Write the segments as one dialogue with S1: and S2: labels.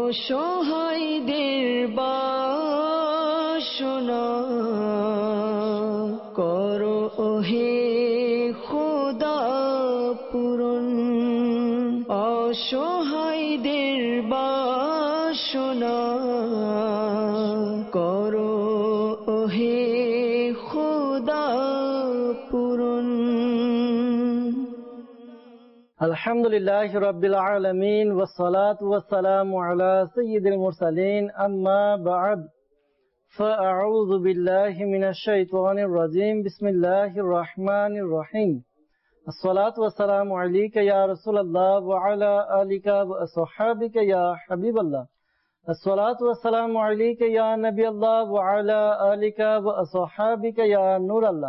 S1: অসহায়দের বাসনা করো ওহে খোদা পূরণ। অসহায়দের বাসনা করো ওহে খোদা পূরণ।
S2: আলহামদুলিল্লাহি রাব্বিল আলামিন ওয়াসসালাতু ওয়াসসালামু আলা সাইয়্যিদিল মুরসালিন আম্মা বা'দ ফাআউযু বিল্লাহি মিনাশ শাইতানির রাজীম বিসমিল্লাহির রহমানির রহিম। আসসালাতু ওয়াসসালামু আলাইকা ইয়া রাসূলুল্লাহ ওয়া আলা আলিকা ওয়া আসহাবিকা ইয়া হাবিবাল্লাহ। আসসালাতু ওয়াসসালামু আলাইকা ইয়া নবিয়াল্লাহ ওয়া আলা আলিকা ওয়া আসহাবিকা ইয়া নূরাল্লাহ।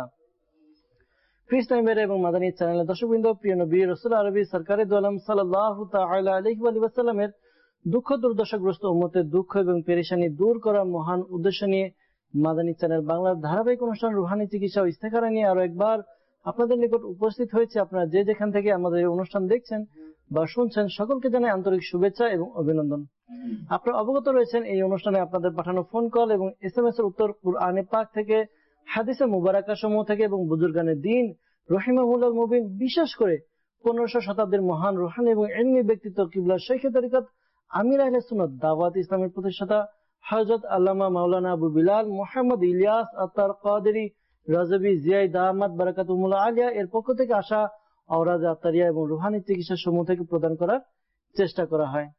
S2: খ্রিস্টান এবং মাদানী চ্যানেলের দর্শকবৃন্দ, প্রিয় নবী রাসূল আরবি সরকারে দু আলম সাল্লাল্লাহু তাআলা আলাইহি ওয়া সাল্লামের দুঃখ দুর্দশাগ্রস্ত উম্মতের দুঃখ এবং পেরেশানি দূর করা মহান উদ্দেশ্য নিয়ে মাদানী চ্যানেল বাংলার ধারাবাহিক অনুষ্ঠান রুহানি চিকিৎসা ও ইস্তেখারা নিয়ে আরো একবার আপনাদের নিকট উপস্থিত হয়েছে। আপনারা যে যেখান থেকে আমাদের এই অনুষ্ঠান দেখছেন বা শুনছেন, সকলকে জানাই আন্তরিক শুভেচ্ছা এবং অভিনন্দন। আপনারা অবগত রয়েছেন এই অনুষ্ঠানে আপনাদের পাঠানো ফোন কল এবং SMS এর উত্তর কুরআনে পাক থেকে, হাদিসে মুবারাকা সমূহ থেকে এবং বুজুর্গানের দ্বীন রহিমাহুল্লাহ মুবিন, বিশেষ করে 1500 শতাব্দীর মহান রুহানি এবং ইলমি ব্যক্তিত্ব কিবলা শাইখে তরিকত আমির আহলে সুন্নাত দাওয়াত ইসলামের প্রতিষ্ঠাতা হযরত আল্লামা মাওলানা আবু বিলাল মুহাম্মদ ইলিয়াস আত্তার কাদেরী রাজবি জিয়াই দামাত বারাকাতুহুল আলিয়া এর পক্ষ থেকে আসা আওরাজ আত্তারিয়া এবং রুহানি চিকিৎসা সমূহ থেকে প্রদান করার চেষ্টা করা হয়।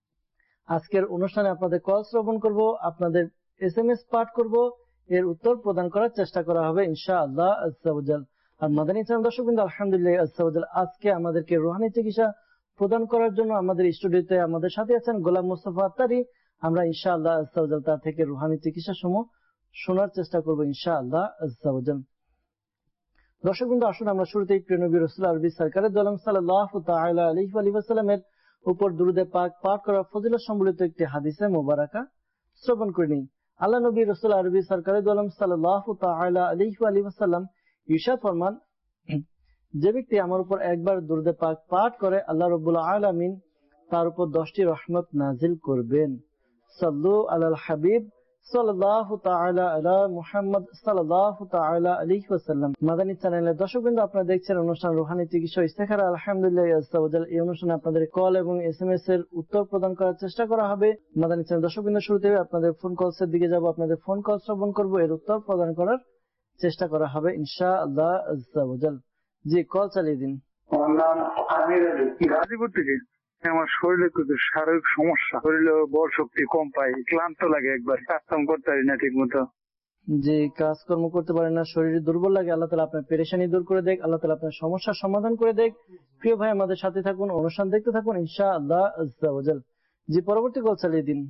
S2: আজকের অনুষ্ঠানে আপনাদের কল শ্রবণ করব, আপনাদের SMS পাঠ করব, এর উত্তর প্রদান করার চেষ্টা করা হবে ইনশাআল্লাহ আযজা ওয়া জাল। আর মাদানী চ্যানেল দর্শকবৃন্দ, আলহামদুলিল্লাহ আযজা ওয়া জাল, আজকে আমাদেরকে রুহানি চিকিৎসা প্রদান করার জন্য আমাদের স্টুডিওতে আমাদের সাথে আছেন গোলাম মোস্তফা আত্তারি। আমরা ইনশাআল্লাহ আযজা ওয়া জাল তার থেকে রুহানি চিকিৎসা সমূহ শোনার চেষ্টা করব ইনশাআল্লাহ আযজা ওয়া জাল। দর্শকবৃন্দ, আসুন আমরা শুরুতেই প্রিয় নবী রাসূল আরবি সরকারে দু আলম সাল্লাল্লাহু তাআলা আলাইহি ওয়া সাল্লামের উপর দুরূদে পাক পাঠ করার ফজিলত সম্বলিত একটি হাদিসে মুবারাকা শ্রবণ করে নিই। আল্লাহ নবী রাসূল আরবি সরকারে দু আলম সাল্লাল্লাহু তাআলা আলাইহি ওয়া সাল্লাম ইরশাদ ফরমান, যে ব্যক্তি আমার উপর একবার দুরূদে পাক পাঠ করে আল্লাহ রাব্বুল আলামিন তার উপর 10টি রহমত নাজিল করবেন। সাল্লু আলাল হাবিব সাল্লাল্লাহু তাআলা আলা মুহাম্মদ সাল্লাল্লাহু তাআলা আলাইহি ওয়াসাল্লাম। মাদানী চ্যানেলের দর্শকবৃন্দ, আপনারা দেখছেন অনুষ্ঠান রুহানি চিকিৎসা ইস্তেখারা। আলহামদুলিল্লাহ আযজা ওয়া জাল, এই অনুষ্ঠানে আপনাদের কল এবং SMS এর উত্তর প্রদান করার চেষ্টা করা হবে। মাদানী চ্যানেল দর্শকবৃন্দ, শুরুতে আপনাদের ফোন কলসের দিকে যাব, আপনাদের ফোন কল শ্রবণ করব, এর উত্তর প্রদান করার চেষ্টা করা হবে ইনশাআল্লাহ আযজা ওয়া জাল। জি, কল চালিয়ে দিন।
S3: আমার নাম আমির আলী, গাজীপুর থেকে। আমার শরীরে কিছু শারীরিক সমস্যা, শরীরে বল শক্তি কম পাই, ক্লান্ত লাগে, একবার কাজকাম করতে পারি না ঠিক মতো।
S2: যে কাজকর্ম করতে পারেন না, শরীরে দুর্বল লাগে, আল্লাহ তাআলা আপনার পেরেশানি দূর করে দেখ, আল্লাহ তাআলা আপনার সমস্যার সমাধান করে দেখ। প্রিয় ভাই, আমাদের সাথে থাকুন, অনুষ্ঠান দেখতে থাকুন ইনশাআল্লাহ আযজা ওয়া জাল। জি, পরবর্তী কল চালিয়ে দিন।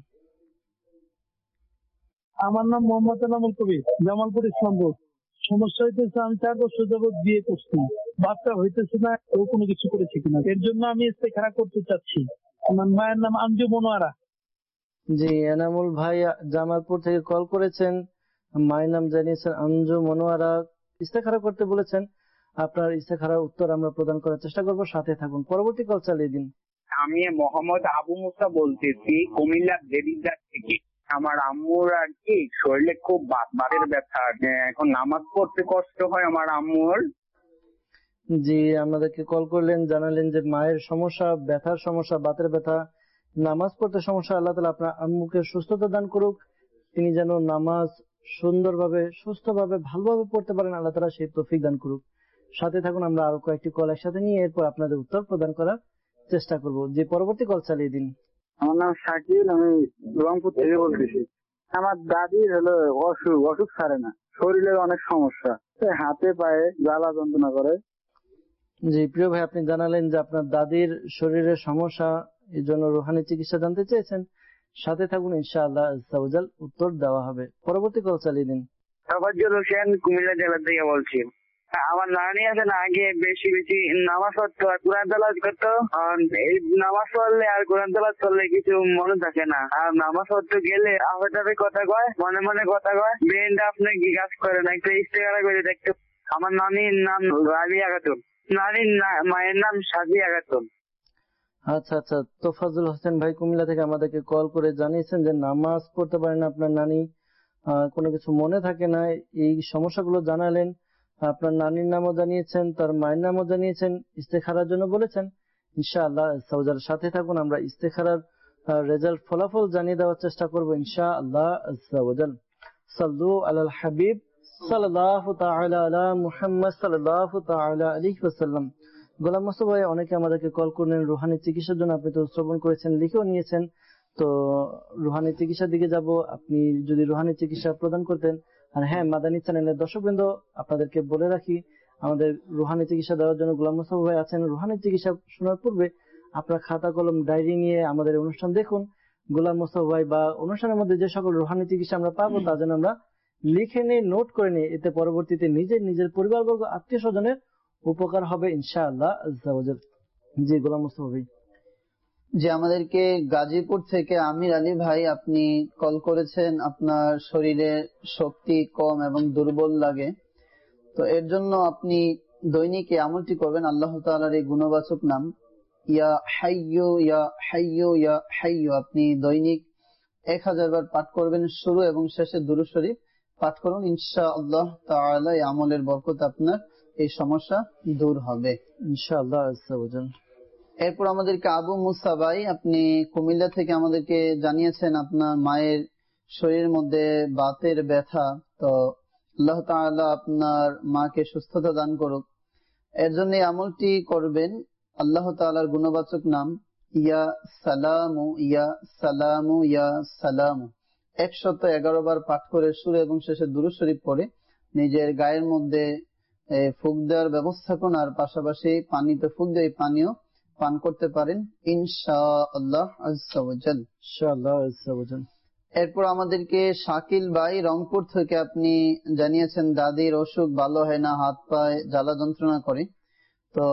S4: আমার নাম মোহাম্মদ এনামুল কবির, জামালপুর ইসলামপুর। সমস্যা হইতেছে, আমি 4 বছর যাবৎ বিয়ে করছি, বাচ্চা হইতেছে না, ও কোনো কিছু করেছে কিনা, এর জন্য আমি ইস্তেখারা করতে চাচ্ছি। আমার মায়ের নাম আঞ্জু মনোয়ারা।
S2: জি, এনামুল ভাই জামালপুর থেকে কল করেছেন, মায়ের নাম জানিয়েছেন আঞ্জু মনোয়ারা, ইস্তেখারা করতে বলেছেন। আপনার ইস্তেখারার উত্তর আমরা প্রদান করার চেষ্টা করব, সাথে থাকুন। পরবর্তী কল চালিয়ে দিন।
S5: আমি মোহাম্মদ আবু মুসা বলতেছি, কুমিল্লা দেবিদ্বার থেকে। আমার আম্মুর আর কি শরীরে খুব বাতের ব্যথা, এখন নামাজ পড়তে কষ্ট হয় আমার আম্মুর।
S2: জি, আমাদেরকে কল করলেন, জানালেন যে মায়ের সমস্যা, ব্যথার সমস্যা, বাতের ব্যথা, নামাজ পড়তে সমস্যা। আল্লাহ তাআলা আপনার আম্মুকে সুস্থতা দান করুক, তিনি যেন নামাজ সুন্দরভাবে, সুস্থভাবে, ভালোভাবে পড়তে পারেন, আল্লাহ তাআলা সেই তৌফিক দান করুক। সাথে থাকুন, আমরা আরো কয়েকটি কল একসাথে নিয়ে এরপর আপনাদের উত্তর প্রদান করার চেষ্টা করব। যে পরবর্তী কল চালিয়ে দিন।
S3: আমার নাম শাকিল, আমি রংপুর থেকে বলতেছি। আমার দাদির হলো অসুখ ছাড়ে না, শরীরের অনেক সমস্যা, হাতে পায়ে জ্বালা যন্ত্রণা করে।
S2: জি, প্রিয় ভাই, আপনি জানালেন যে আপনার দাদির শরীরের সমস্যা, এই জন্য রুহানি চিকিৎসা জানতে চেয়েছেন। সাথে থাকুন, ইনশাআল্লাহ আযজা ওয়া জাল উত্তর দেওয়া হবে। পরবর্তী কল চালিয়ে দিন।
S5: তাফাজ্জুল হোসেন, কুমিল্লা জেলা থেকে বলছি। আমার নানি আছে না, আগে বেশি বেশি নামাজ পড়তো আর কোরআন তেলাওয়াত করতো। এই নামাজ পড়লে আর কোরআন তেলাওয়াত করলে কিছু মনে থাকে না, আর নামাজ পড়তে গেলে আফে কথা কয়, মনে মনে কথা কয়, ব্রেনটা আপনার কি কাজ করে না, একটু ইস্তেখারা করে দেখতে। আমার নানির নাম রাবিয়া খাতুন, নানির মায়ের নাম সাজিয়া খাতুন।
S2: আচ্ছা আচ্ছা, তোফাজুল হোসেন ভাই কুমিল্লা থেকে আমাদেরকে কল করে জানিয়েছেন যে নামাজ পড়তে পারেন না আপনার নানি, কোনো কিছু মনে থাকে না, এই সমস্যাগুলো জানালেন। আপনার নানির নামও জানিয়েছেন, তার মায়ের নামও জানিয়েছেন, ইস্তেখারার জন্য বলেছেন। ইনশাআল্লাহ সাউজার সাথে থাকুন, আমরা ইস্তেখারার রেজাল্ট ফলাফল জানিয়ে দেওয়ার চেষ্টা করবো ইনশাআল্লাহ আযza সাল্লু আলাল হাবিব সাল্লাল্লাহু তাআলা আলা মুহাম্মদ সাল্লাল্লাহু তাআলা আলাইহি ওয়াসাল্লাম। গোলাম মোস্তফা ভাই অনেকে আমাদেরকে কল করলেন রুহানি চিকিৎসার জন্য, আপনি তো শ্রবণ করেছেন, লিখেও নিয়েছেন। তো রুহানি চিকিৎসার দিকে যাব, আপনি যদি রুহানি চিকিৎসা প্রদান করতেন। আর হ্যাঁ, মাদানী চ্যানেলের দর্শকবৃন্দ আপনাদেরকে বলে রাখি, আমাদের রুহানি চিকিৎসা দেওয়ার জন্য গোলাম মোস্তফা ভাই আছেন। রুহানি চিকিৎসা শোনার পূর্বে আপনার খাতা কলম ডায়েরি নিয়ে আমাদের অনুষ্ঠান দেখুন। গোলাম মোস্তফা ভাই বা অনুষ্ঠানের মধ্যে যে সকল রুহানি চিকিৎসা আমরা পাবো তা যেন আমরা লিখে নিই, নোট করে নিই, এতে পরবর্তীতে নিজের পরিবারবর্গ আত্মীয় স্বজনের উপকার হবে ইনশাআল্লাহ আযza ওয়াজাল। জি গোলাম মোস্তফা ভাই।
S6: যে আমাদেরকে গাজীপুর থেকে আমির আলী ভাই আপনি কল করেছেন, আপনার শরীরে শক্তি কম এবং দুর্বল লাগে, তো এর জন্য আপনি দৈনিক এই আমলটি করবেন। আল্লাহ তাআলার এই গুণবাচক নাম ইয়া হাইয়্যু ইয়া হাইয়্যু ইয়া হাইয়্যু আপনি দৈনিক 1000 বার পাঠ করবেন। শুরু এবং শেষে দুরূদ শরীফ পাঠ করুন, ইনশাআল্লাহ তাআলা এই আমলের বরকতে আপনার এই সমস্যা দূর হবে
S2: ইনশাআল্লাহ আযza ওয়াজাল।
S6: এরপর আমাদেরকে আবু মুসা ভাই আপনি কুমিল্লা থেকে আমাদেরকে জানিয়েছেন আপনার মায়ের শরীরের মধ্যে বাতের ব্যথা, তো আল্লাহ তাআলা আপনার মাকে সুস্থতা দান করুক। এর জন্য এই আমলটি করবেন। আল্লাহ তাআলার গুণবাচক নাম ইয়া সালামু ইয়া সালামু ইয়া সালামু 111 বার পাঠ করে শুরু এবং শেষে দুরূদ শরীফ পড়ে নিজের গায়ের মধ্যে ফুঁক দেওয়ার ব্যবস্থা করুন, আর পাশাপাশি পানিতে ফুঁক দিয়ে পানিও পান করতে পারেন ইনশাআল্লাহ আযza ওয়াজাল।
S2: ইনশাআল্লাহ আযza ওয়াজাল।
S6: এরপর আমাদেরকে শাকিল ভাই রংপুর থেকে আপনি জানিয়েছেন দাদির অসুখ ভালো হয় না, হাত পায়ে জ্বালা যন্ত্রণা করে, তো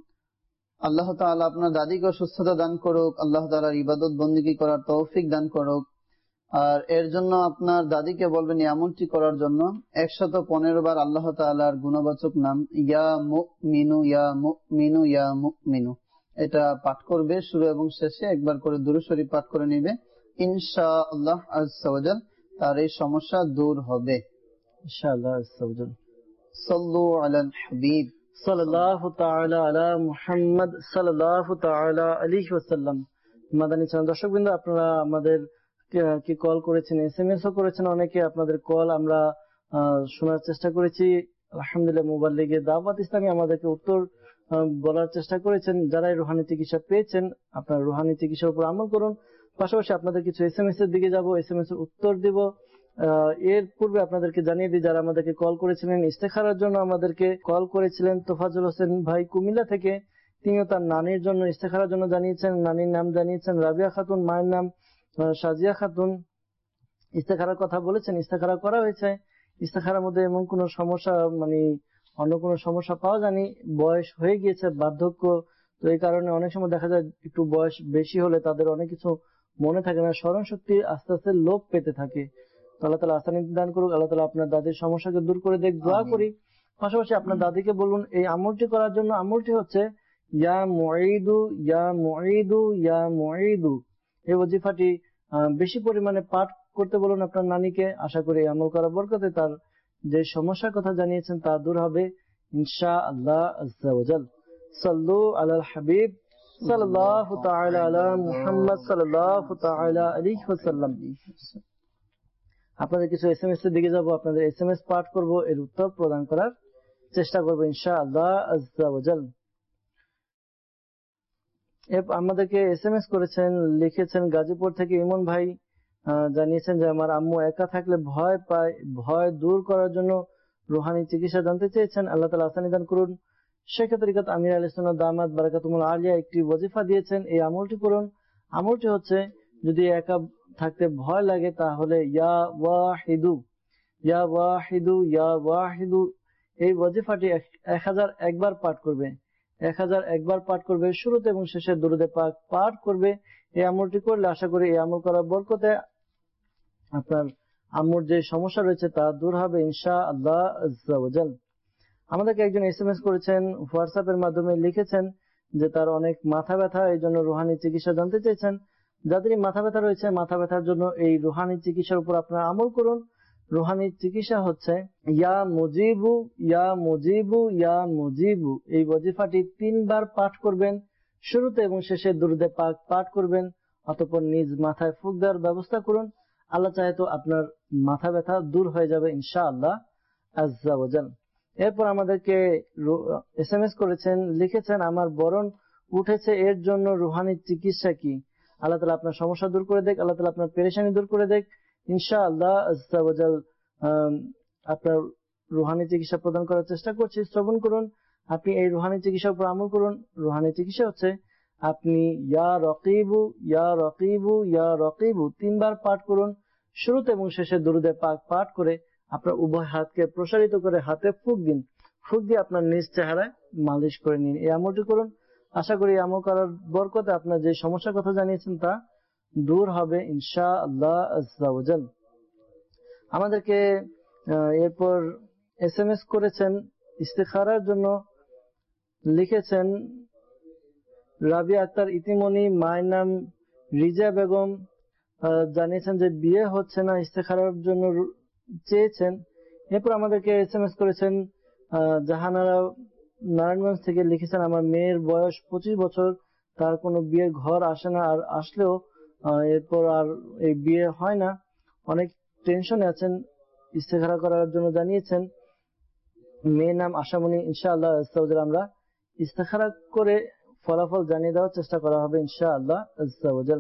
S6: আল্লাহ তাআলা আপনার দাদিকে সুস্থতা দান করুক, আল্লাহ তাআলার ইবাদত বন্দেগী করার তৌফিক দান করুক। আর এর জন্য আপনার দাদিকে বলবেন এমনটি করার জন্য 115 বার আল্লাহ তাআলার গুণবাচক নাম ইয়া মুমিনু ইয়া মুমিনু ইয়া মুমিনু এটা পাঠ করবে। শুরু এবং শেষে একবার করে দুরূদ শরীফ পাঠ করে নেবে, ইনশাআল্লাহ আযza ওয়াজাল তার এই সমস্যা দূর হবে
S2: ইনশাআল্লাহ আযza ওয়াজাল।
S6: সাল্লু আলাল হাবিব
S2: সাল্লাল্লাহু তাআলা আলা মুহাম্মদ সাল্লাল্লাহু তাআলা আলাইহি ওয়াসাল্লাম। মাদানী চ্যানেল দর্শকবৃন্দ, আপনারা আমাদের কি কল করেছেন, এসএমএসও করেছেন অনেকে, আপনাদের কল আমরা শোনার চেষ্টা করেছি। আলহামদুলিল্লাহ মুবাল্লিগে দাওয়াত ইসলামী আমাদেরকে উত্তর বলার চেষ্টা করেছেন। যারাই রুহানি চিকিৎসা পেয়েছেন আপনারা রুহানি চিকিৎসার উপর আমল করুন। পাশাপাশি আপনাদের কিছু এসএমএস এর দিকে যাব, এসএমএস এর উত্তর দিব। এর পূর্বে আপনাদেরকে জানিয়ে দিই যারা আমাদেরকে কল করেছিলেন ইস্তেখারার জন্য, আমাদেরকে কল করেছিলেন তোফাজুল হোসেন ভাই কুমিল্লা থেকে, তিনিও তার নানির জন্য ইস্তেখারার জন্য জানিয়েছেন। নানির নাম জানিয়েছেন রাবিয়া খাতুন, মায়ের নাম সাজিয়া খাতুন। ইস্তেখারার কথা বলেছেন, ইস্তেখারা করা হয়েছে। ইস্তেখারার মধ্যে এমন কোন সমস্যা মানে অন্য কোন সমস্যা পাওয়া যায়নি। বয়স হয়ে গিয়েছে, বার্ধক্য, তো এই কারণে অনেক সময় দেখা যায় একটু বয়স বেশি হলে তাদের অনেক কিছু মনে থাকে না, স্মরণ শক্তি আস্তে আস্তে লোপ পেতে থাকে। আল্লাহ তাআলা আসানি দান করুক, আল্লাহ তাআলা আপনার দাদির সমস্যাকে দূর করে দেখ, দোয়া করি। পাশাপাশি আপনার দাদিকে বলুন এই আমলটি করার জন্য। আমলটি হচ্ছে ইয়া মুঈদু ইয়া মুঈদু ইয়া মুঈদু, এই ওজিফাটি বেশি পরিমাণে পাঠ করতে বলুন আপনার নানিকে। আশা করি এই আমল করার বরকতে তার যে সমস্যার কথা জানিয়েছেন তা দূর হবে ইনশাআল্লাহ আযza ওয়াজাল। সাল্লু আলাল হাবিব সাল্লাল্লাহু তাআলা আলা মুহাম্মদ সাল্লাল্লাহু তাআলা আলাইহি ওয়াসাল্লাম। আপনাদের কিছু এসএমএস এর দিকে যাব, আপনাদের এসএমএস পাঠ করব, এর উত্তর প্রদান করার চেষ্টা করব ইনশাআল্লাহ আযza ওয়াজাল। আমাদেরকে এসএমএস করেছেন, লিখেছেন গাজীপুর থেকে ইমন ভাই, জানিয়েছেন যে আমার আম্মু একা থাকলে ভয় পায়, ভয় দূর করার জন্য রুহানি চিকিৎসা জানতে চেয়েছেন। আল্লাহ তাআলা আসানি দান করুন। শেখ তরিকত আমির আহলে সুন্নাত দামাত বারাকাতুহুল আলিয়া একটি ওজিফা দিয়েছেন, এই আমলটি করুন। আমলটি হচ্ছে যদি একা থাকতে ভয় লাগে তাহলে ইয়া ওয়াহিদু ইয়া ওয়াহিদু ইয়া ওয়াহিদু এই ওজিফাটি 1001 বার পাঠ করবে, 1001 বার পাঠ করবে, শুরুতে এবং শেষে দুরূদে পাক পাঠ করবে। এই আমলটি করলে আশা করি এই আমল করার বরকতে আপনার আম্মুর যে সমস্যা রয়েছে তা দূর হবে ইনশাআল্লাহ আযza ওয়াজাল। আমাদেরকে একজন এসএমএস করেছেন, হোয়াটসঅ্যাপ এর মাধ্যমে লিখেছেন যে তার অনেক মাথা ব্যথা, এই জন্য রুহানি চিকিৎসা জানতে চেয়েছেন। যাদেরই মাথা ব্যথা রয়েছে, মাথা ব্যথার জন্য এই রুহানি চিকিৎসার উপর আপনারা আমল করুন। রুহানি চিকিৎসা হচ্ছে ইয়া মুজিবু ইয়া মুজিবু ইয়া মুজিবু, এই ওয়াজিফাটি 3 বার পাঠ করবেন। শুরুতে এবং শেষে দুরুদে পাক পাঠ করবেন, অতঃপর নিজ মাথায় ফুঁক দেওয়ার ব্যবস্থা করুন। আল্লাহ চাহে তো আপনার মাথা ব্যথা দূর হয়ে যাবে ইনশাআল্লাহ আজ্জা ওয়াজাল। এরপর আমাদেরকে SMS করেছেন, লিখেছেন আমার বরণ উঠেছে, এর জন্য রুহানি চিকিৎসা কি? আল্লাহ তাআলা আপনার সমস্যা দূর করে দেখ, আল্লাহ তাআলা আপনার পেরেশানি দূর করে দেখ ইনশাআল্লাহ আজ্জা ওয়াজাল। আপনার রুহানি চিকিৎসা প্রদান করার চেষ্টা করছি, শ্রবণ করুন। আপনি এই রুহানি চিকিৎসার উপর আমল করুন। রুহানি চিকিৎসা হচ্ছে আপনি ইয়া রকিবু ইয়া রকিবু ইয়া রকিবু 3 বার পাঠ করুন। শুরুতে এবং শেষে দুরুদে পাক পাঠ করে আপনার উভয় হাতকে প্রসারিত করে হাতে ফুঁক দিন। ফুঁক দিয়ে আপনার নিজ চেহারায় মালিশ করে নিন। এই আমলটি করুন। আশা করি আমল করার বরকতে আপনার যে সমস্যার কথা জানিয়েছেন তা দূর হবে ইনশাআল্লাহ আজ্জা ওয়াজাল। আমাদেরকে এরপর SMS করেছেন ইস্তেখারার জন্য, লিখেছেন রাবিয়া আক্তার ইতিমনি, মায়ের নাম রিজা বেগম, জানিয়েছেন যে বিয়ে হচ্ছে না, ইস্তেখারার জন্য চেয়েছেন। এরপর আমাদেরকে SMS করেছেন জাহানারা নারায়ণগঞ্জ থেকে, লিখেছেন আমার মেয়ের বয়স 25 বছর, তার কোনো বিয়ের ঘর আসে না, আর আসলেও এরপর আর এই বিয়ে হয় না, অনেক টেনশনে আছেন, ইস্তেখারা করার জন্য জানিয়েছেন। মেয়ের নাম আশামণি, ইনশাআল্লাহ আমরা ইস্তেখারা করে ফলাফল জানিয়ে দেওয়ার চেষ্টা করা হবে ইনশাআল্লাহ আজ্জা ওয়াজাল।